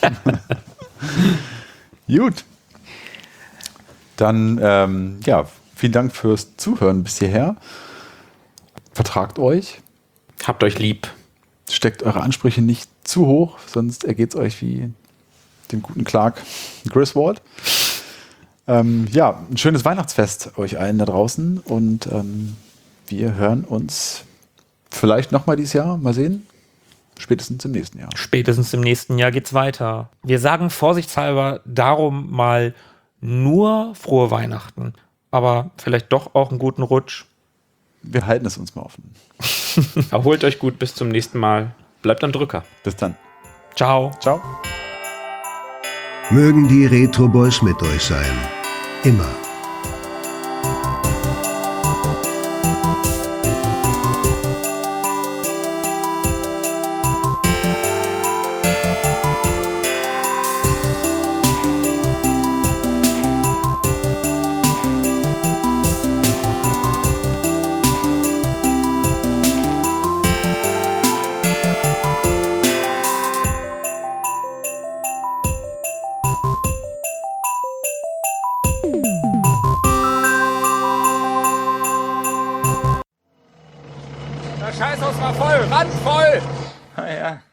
Speaker 2: Gut. Dann, ähm, ja, vielen Dank fürs Zuhören bis hierher. Vertragt euch.
Speaker 4: Habt euch lieb.
Speaker 2: Steckt eure Ansprüche nicht zu hoch, sonst ergeht es euch wie dem guten Clark Griswold. Ähm, ja, ein schönes Weihnachtsfest euch allen da draußen und ähm, wir hören uns vielleicht nochmal dieses Jahr. Mal sehen. Spätestens im nächsten Jahr.
Speaker 3: Spätestens im nächsten Jahr geht's weiter. Wir sagen vorsichtshalber darum mal nur frohe Weihnachten. Aber vielleicht doch auch einen guten Rutsch.
Speaker 2: Wir halten es uns mal offen.
Speaker 4: Erholt euch gut, bis zum nächsten Mal. Bleibt am Drücker.
Speaker 2: Bis dann.
Speaker 3: Ciao.
Speaker 2: Ciao.
Speaker 1: Mögen die Retro Boys mit euch sein. Immer.
Speaker 3: Das Scheißhaus war voll, randvoll!
Speaker 2: Ah, ja.